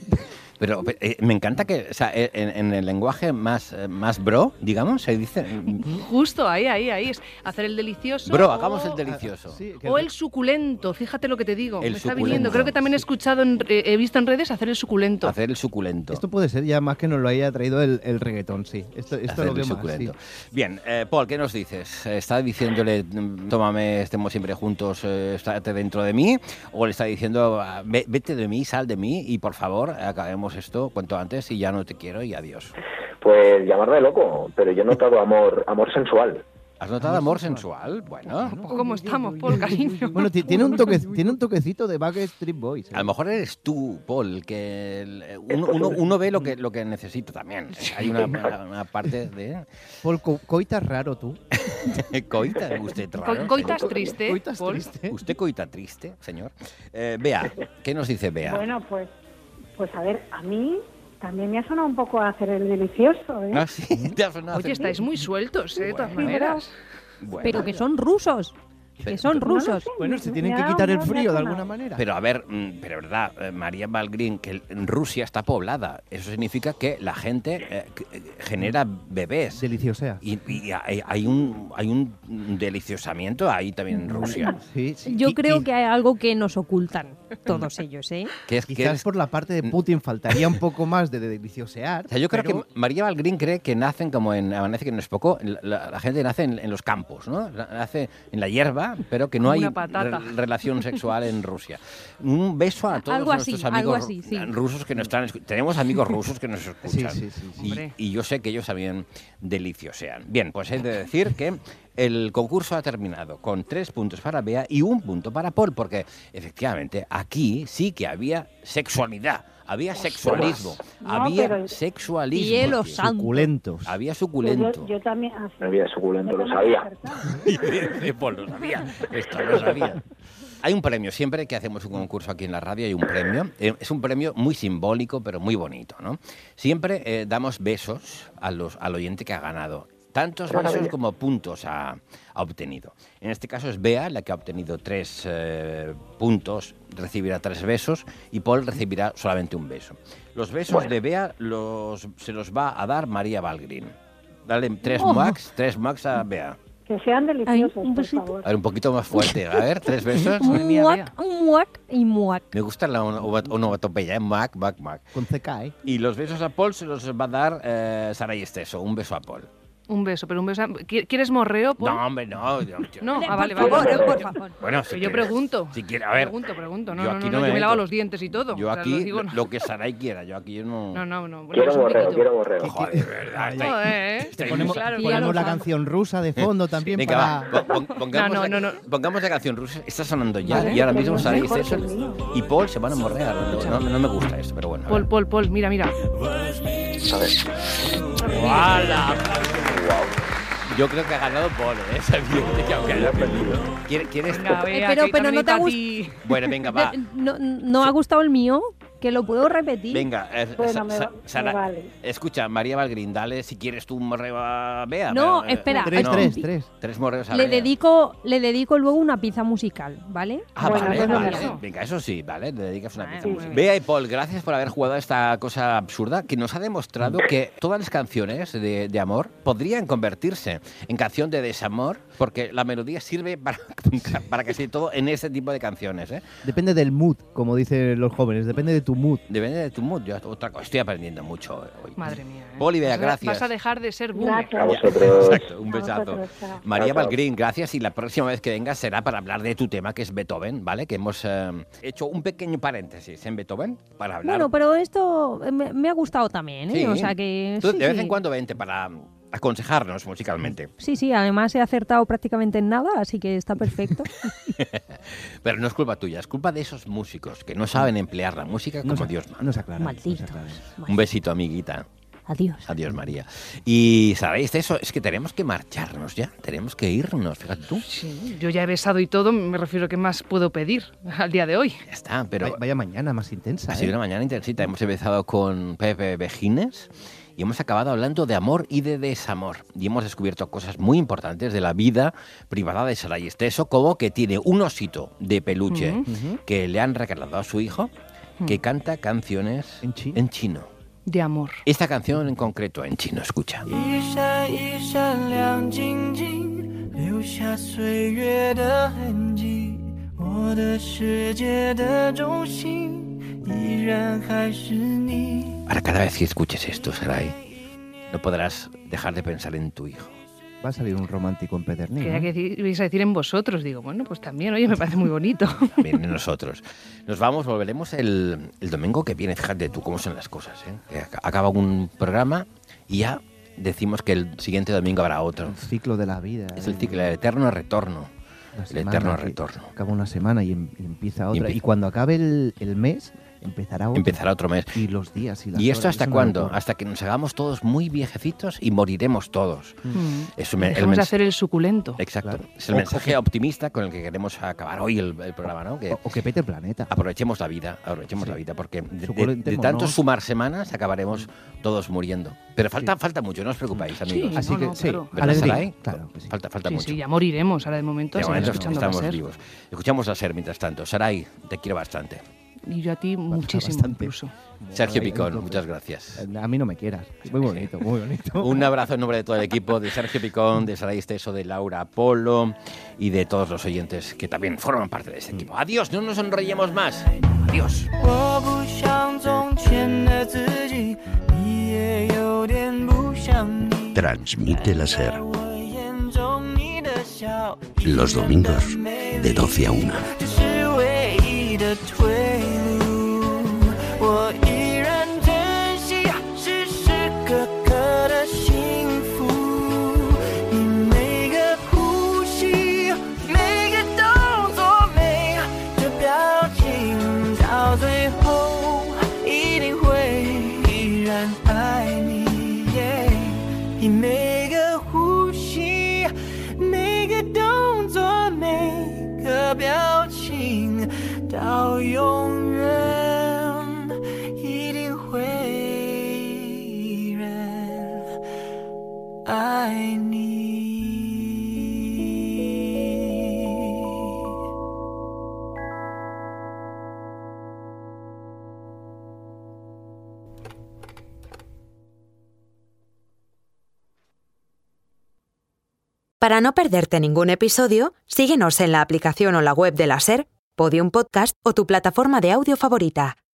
Speaker 2: Pero eh, me encanta que, o sea, en, en el lenguaje más, eh, más bro, digamos, se dice...
Speaker 3: Justo ahí, ahí, ahí. Es hacer el delicioso.
Speaker 2: Bro,
Speaker 3: o-
Speaker 2: hagamos el delicioso.
Speaker 1: Sí, que-
Speaker 3: O el suculento, fíjate lo que te digo.
Speaker 2: El
Speaker 3: me está
Speaker 2: suculento.
Speaker 3: viniendo. Creo que también he escuchado, en- eh, he visto en redes hacer el suculento.
Speaker 2: Hacer el suculento.
Speaker 1: Esto puede ser ya más que nos lo haya traído el, el reggaetón, sí. Esto, esto
Speaker 2: Hacer
Speaker 1: lo que
Speaker 2: el
Speaker 1: más,
Speaker 2: suculento.
Speaker 1: sí.
Speaker 2: Bien, eh, Paul, ¿qué nos dices? ¿Está diciéndole, mm, tómame, estemos siempre juntos, eh, estate dentro de mí? ¿O le está diciendo, ah, ve- vete de mí, sal de mí y por favor, acabemos esto cuanto antes y ya no te quiero y adiós?
Speaker 7: Pues llamarme loco, pero yo he notado amor, amor sensual.
Speaker 2: ¿Has notado amor sensual? Bueno,
Speaker 3: ¿Cómo estamos, Paul, cariño?
Speaker 1: Bueno, ti- tiene un, toque, tiene un toquecito de Backstreet Boys. ¿eh?
Speaker 2: a lo mejor eres tú, Paul, que el- uno, uno- uno ve lo que, lo que necesita también. Hay una, una- una parte de...
Speaker 1: Paul, co- coitas raro tú.
Speaker 2: Coita, usted raro,
Speaker 3: Co- Coitas
Speaker 2: señor.
Speaker 3: triste,
Speaker 1: Coitas
Speaker 3: Paul.
Speaker 1: triste.
Speaker 2: Usted coita triste, señor. Eh, Bea, ¿qué nos dice Bea?
Speaker 8: Bueno, pues, pues a ver, a mí también me ha sonado un poco a hacer el delicioso, ¿eh?
Speaker 2: Ah, sí, te ha sonado
Speaker 3: Oye,
Speaker 2: hacer-
Speaker 3: estáis muy sueltos, ¿eh? De todas
Speaker 2: Bueno.
Speaker 3: maneras.
Speaker 2: Bueno.
Speaker 11: Pero que son rusos, que son
Speaker 8: No lo
Speaker 11: rusos.
Speaker 8: sé,
Speaker 1: Bueno,
Speaker 8: me-
Speaker 1: se
Speaker 8: me
Speaker 1: tienen
Speaker 8: ha
Speaker 1: que
Speaker 8: dado-
Speaker 1: quitar el
Speaker 8: me ha
Speaker 1: frío de
Speaker 8: sonado.
Speaker 1: alguna manera.
Speaker 2: Pero a ver, mm, pero verdad, eh, María Valgrín, que el- en Rusia está poblada. Eso significa que la gente eh, que- eh, genera bebés.
Speaker 1: Deliciosea.
Speaker 2: Y, y hay, hay un hay un deliciosamiento ahí también en Rusia.
Speaker 1: Sí, sí.
Speaker 11: Yo
Speaker 2: Y-
Speaker 11: creo
Speaker 2: y-
Speaker 11: que hay algo que nos ocultan todos ellos, ¿eh?
Speaker 2: Que es, que
Speaker 1: Quizás
Speaker 2: es-
Speaker 1: por la parte de Putin faltaría un poco más de deliciosear.
Speaker 2: o sea, yo creo
Speaker 1: pero-
Speaker 2: que María Valgrín cree que nacen como en Amanece que no es poco, la, la- la gente nace en, en los campos, ¿no? Nace en la hierba Moldova, pero que no hay
Speaker 3: Una patata.
Speaker 2: re- relación sexual en Rusia. Un beso a todos
Speaker 11: Algo así,
Speaker 2: nuestros amigos
Speaker 11: algo así, sí.
Speaker 2: rusos que nos están escu- Tenemos amigos rusos que nos escuchan.
Speaker 1: Sí, sí, sí, sí.
Speaker 2: Y,
Speaker 3: Hombre.
Speaker 2: y yo sé que ellos también deliciosean. Bien, pues he de decir que el concurso ha terminado con tres puntos para Bea y un punto para Paul, porque efectivamente aquí sí que había sexualidad. Había sexualismo,
Speaker 8: No,
Speaker 2: había
Speaker 8: pero-
Speaker 2: sexualismo.
Speaker 11: Cielo
Speaker 2: tío.
Speaker 11: santo.
Speaker 1: Suculentos.
Speaker 2: Había
Speaker 8: Yo,
Speaker 2: suculento.
Speaker 8: yo también. así.
Speaker 7: Había suculento,
Speaker 8: Yo
Speaker 7: lo
Speaker 8: también he
Speaker 7: sabía.
Speaker 8: acertado.
Speaker 2: Y Paul lo sabía, esto lo sabía. Hay un premio, siempre que hacemos un concurso aquí en la radio hay un premio. Eh, es un premio muy simbólico, pero muy bonito, ¿no? Siempre eh, damos besos a los, al oyente que ha ganado. Tantos besos
Speaker 7: Maravilla.
Speaker 2: como puntos ha, ha obtenido. En este caso es Bea la que ha obtenido tres eh, puntos, recibirá tres besos, y Paul recibirá solamente un beso. Los besos
Speaker 7: Bueno.
Speaker 2: de Bea los, se los va a dar María Valgrín. Dale tres
Speaker 11: Oh.
Speaker 2: max, tres max a Bea.
Speaker 8: Que sean
Speaker 11: Ay,
Speaker 8: deliciosos,
Speaker 11: un
Speaker 8: por
Speaker 11: besito.
Speaker 8: favor.
Speaker 2: A ver, un poquito más fuerte. A ver, tres besos.
Speaker 3: Madre mía,
Speaker 11: Muac, muac y muac.
Speaker 2: Me gusta la ono- onomatopeya, ¿eh? Mac, mac, mac.
Speaker 1: Con C K, ¿eh?
Speaker 2: Y los besos a Paul se los va a dar eh, Sara y Esteso. Un beso a Paul.
Speaker 3: Un beso, pero un beso. ¿Qui- ¿Quieres morreo, Paul?
Speaker 2: No, hombre, no. yo- yo-
Speaker 3: No,
Speaker 11: Por
Speaker 3: ah, vale,
Speaker 11: favor,
Speaker 3: vale.
Speaker 11: eh, por favor.
Speaker 2: Bueno, si
Speaker 3: Que yo
Speaker 2: quieres-
Speaker 3: pregunto.
Speaker 2: Si quiere, a ver.
Speaker 3: Pregunto, pregunto. No,
Speaker 2: yo
Speaker 3: no,
Speaker 2: aquí
Speaker 3: no,
Speaker 2: no
Speaker 3: no,
Speaker 2: me
Speaker 3: yo me lavo
Speaker 2: meto.
Speaker 3: los dientes y todo.
Speaker 2: Yo
Speaker 3: O sea,
Speaker 2: aquí,
Speaker 3: lo digo,
Speaker 2: lo,
Speaker 3: no.
Speaker 2: lo que Saray quiera, yo aquí no...
Speaker 3: No, no, no.
Speaker 7: Quiero
Speaker 3: Bueno, un
Speaker 7: borreo,
Speaker 3: poquito.
Speaker 7: quiero borreo.
Speaker 2: Joder, de verdad. estáis-
Speaker 3: Joder, ¿eh?
Speaker 2: estáis
Speaker 1: Ponemos,
Speaker 2: muy-
Speaker 3: Claro,
Speaker 1: ponemos
Speaker 11: claro.
Speaker 1: la canción rusa de fondo también
Speaker 2: Venga,
Speaker 1: para...
Speaker 2: va, pon- pon- pongamos,
Speaker 3: No, no,
Speaker 2: la,
Speaker 3: no, no.
Speaker 2: pongamos la canción rusa. Está sonando ya.
Speaker 8: Vale,
Speaker 2: y ahora
Speaker 8: pero
Speaker 2: mismo
Speaker 8: es
Speaker 2: Sara y
Speaker 8: mejor
Speaker 2: Esteso
Speaker 8: que el mío.
Speaker 2: y Paul se van a morrear. No, no, no me gusta esto, pero bueno. a
Speaker 3: Paul,
Speaker 2: ver.
Speaker 3: Paul, Paul, mira, mira.
Speaker 7: A ver.
Speaker 2: ¡Hala! Yo creo que ha ganado Paul, ¿eh? Es evidente que aunque haya perdido. ¿Quieres? quieres-
Speaker 3: Venga, Bea,
Speaker 11: pero-
Speaker 3: que
Speaker 11: pero no
Speaker 3: también
Speaker 11: te ha
Speaker 3: para
Speaker 11: gust-
Speaker 3: ti.
Speaker 2: Bueno, venga, va.
Speaker 11: No, no ha gustado el mío, que lo puedo repetir.
Speaker 2: Venga, eh,
Speaker 8: Bueno,
Speaker 2: Sa-
Speaker 8: me
Speaker 2: Sa-
Speaker 8: va- me
Speaker 2: Sara,
Speaker 8: vale.
Speaker 2: escucha, María Valgrín, dale si quieres tú un morreo a Bea.
Speaker 11: No,
Speaker 2: pero, eh,
Speaker 11: espera.
Speaker 1: Tres,
Speaker 2: no,
Speaker 1: tres, tres.
Speaker 2: Tres morreos a
Speaker 11: Le
Speaker 2: Bea.
Speaker 11: dedico, le dedico luego una pieza musical, ¿vale?
Speaker 2: Ah,
Speaker 8: Bueno,
Speaker 2: vale,
Speaker 8: eso es lo
Speaker 2: vale.
Speaker 3: mejor.
Speaker 2: Venga, eso sí, vale, le dedicas una
Speaker 3: Bueno,
Speaker 2: pieza
Speaker 3: muy
Speaker 2: musical.
Speaker 3: bien.
Speaker 2: Bea y Paul, gracias por haber jugado a esta cosa absurda que nos ha demostrado que todas las canciones de, de amor podrían convertirse en canción de desamor, porque la melodía sirve para, para casi todo en ese tipo de canciones, ¿eh?
Speaker 1: Depende del mood, como dicen los jóvenes, depende de tu mood.
Speaker 2: Depende de tu mood. Yo otra cosa, estoy aprendiendo mucho hoy.
Speaker 3: Madre mía. ¿eh?
Speaker 2: Paul y Bea,
Speaker 3: Vas a-
Speaker 2: gracias.
Speaker 3: Vas a dejar de ser boomer.
Speaker 8: Gracias.
Speaker 7: A vosotros.
Speaker 2: Exacto, un
Speaker 8: A
Speaker 2: besazo.
Speaker 8: vosotros, chao.
Speaker 2: María
Speaker 7: Chao, chao.
Speaker 2: Valgrín, gracias. Y la próxima vez que vengas será para hablar de tu tema, que es Beethoven, ¿vale? Que hemos eh, hecho un pequeño paréntesis en Beethoven para hablar.
Speaker 11: Bueno, pero esto me, me ha gustado también, ¿eh?
Speaker 2: Sí.
Speaker 11: O sea que...
Speaker 2: Tú
Speaker 11: sí,
Speaker 2: de vez
Speaker 11: sí.
Speaker 2: en cuando vente para aconsejarnos musicalmente.
Speaker 11: Sí, sí, además he acertado prácticamente en nada, así que está perfecto.
Speaker 2: Pero no es culpa tuya, es culpa de esos músicos que no saben emplear la música como
Speaker 1: se-
Speaker 2: Dios manda.
Speaker 1: No se aclara.
Speaker 11: Malditos.
Speaker 2: Un besito, amiguita.
Speaker 11: Adiós.
Speaker 2: Adiós, María. Y sabéis eso, es que tenemos que marcharnos ya, tenemos que irnos, fíjate tú.
Speaker 3: Sí, yo ya he besado y todo, me refiero a qué más puedo pedir al día de hoy.
Speaker 2: Ya está, pero
Speaker 1: Vaya, vaya mañana más intensa,
Speaker 2: ha
Speaker 1: ¿eh?
Speaker 2: sido una mañana intensita. Hemos empezado con Pepe Vejines y hemos acabado hablando de amor y de desamor. Y hemos descubierto cosas muy importantes de la vida privada de Sara y Esteso, como que tiene un osito de peluche
Speaker 3: Ujú.
Speaker 2: que le han regalado a su hijo, que canta canciones
Speaker 1: ¿En chino?
Speaker 2: en chino.
Speaker 3: De amor.
Speaker 2: Esta canción en concreto en chino, escucha.
Speaker 13: 一闪一闪亮晶晶，留下岁月的痕迹。我的世界的中心，依然还是你。
Speaker 2: Ahora cada vez que escuches esto, Sarai, no podrás dejar de pensar en tu hijo.
Speaker 1: Va a salir un romántico empedernido.
Speaker 3: Quería
Speaker 1: ¿eh?
Speaker 3: que deci- ibais a decir en vosotros. Digo, bueno, pues también, oye, me parece muy bonito.
Speaker 2: También en nosotros. Nos vamos, volveremos el, el domingo que viene. Fíjate tú cómo son las cosas, ¿eh? Que ac- acaba un programa y ya decimos que el siguiente domingo habrá otro.
Speaker 1: El ciclo de la vida.
Speaker 2: Es el ciclo, el eterno retorno.
Speaker 1: La
Speaker 2: El
Speaker 1: semana
Speaker 2: eterno
Speaker 1: que
Speaker 2: retorno.
Speaker 1: Acaba una semana y, em- y empieza otra. Y,
Speaker 2: empieza.
Speaker 1: cuando acabe el, el mes, empezará otro.
Speaker 2: Empezará otro mes.
Speaker 1: Y los días y las
Speaker 2: ¿Y esto
Speaker 1: horas,
Speaker 2: hasta
Speaker 1: es una
Speaker 2: cuándo?
Speaker 1: locura.
Speaker 2: Hasta que nos hagamos todos muy viejecitos y moriremos todos.
Speaker 3: Mm.
Speaker 2: Es un- el
Speaker 3: Dejemos de
Speaker 2: mens-
Speaker 3: hacer el suculento.
Speaker 2: Exacto.
Speaker 1: Claro.
Speaker 2: Es el
Speaker 1: O-
Speaker 2: mensaje
Speaker 1: o-
Speaker 2: optimista con el que queremos acabar hoy el, el programa, ¿no? Que
Speaker 1: O, o que pete el planeta.
Speaker 2: aprovechemos la vida, aprovechemos
Speaker 1: Sí.
Speaker 2: la vida, porque de, de-
Speaker 1: Suculentemos,
Speaker 2: de tanto
Speaker 1: ¿no?
Speaker 2: sumar semanas acabaremos todos muriendo. Pero falta, falta mucho, no os preocupéis, amigos.
Speaker 3: Sí,
Speaker 1: Así
Speaker 3: no,
Speaker 1: que
Speaker 3: no,
Speaker 1: sí,
Speaker 3: claro.
Speaker 2: ¿Verdad,
Speaker 1: alegría.
Speaker 2: Sarai?
Speaker 1: Claro que sí.
Speaker 2: Falta, falta
Speaker 3: Sí,
Speaker 2: mucho.
Speaker 3: sí, ya moriremos. Ahora de momento
Speaker 2: De
Speaker 3: seguimos
Speaker 2: momento
Speaker 3: escuchando
Speaker 2: estamos
Speaker 3: Baser.
Speaker 2: vivos. Escuchamos a Ser mientras tanto. Sarai, te quiero bastante.
Speaker 3: Y yo a ti muchísimo
Speaker 1: bastante.
Speaker 3: incluso.
Speaker 2: Sergio
Speaker 1: Ahí,
Speaker 2: Picón,
Speaker 1: entonces,
Speaker 2: muchas gracias.
Speaker 1: A mí no me quieras. Muy bonito, muy bonito.
Speaker 2: Un abrazo en nombre de todo el equipo, de Sergio Picón, de Sarai Esteso, de Laura Polo y de todos los oyentes que también forman parte de este equipo. Adiós, no nos enrollemos más. Adiós.
Speaker 13: 我不像从前的自己，你也有点不像你。
Speaker 14: Transmite la SER.
Speaker 13: 我眼中你的笑
Speaker 14: Los domingos de doce a una.
Speaker 13: 只是唯一的退路，我依然珍惜时时刻刻的幸福。你每个呼吸，每个动作，每个表情，到最后一定会依然爱你。你每个呼吸，每个动作，每个表情，到永远一定会依然爱你。
Speaker 15: Para no perderte ningún episodio, síguenos en la aplicación o la web de la SER, Podium Podcast o tu plataforma de audio favorita.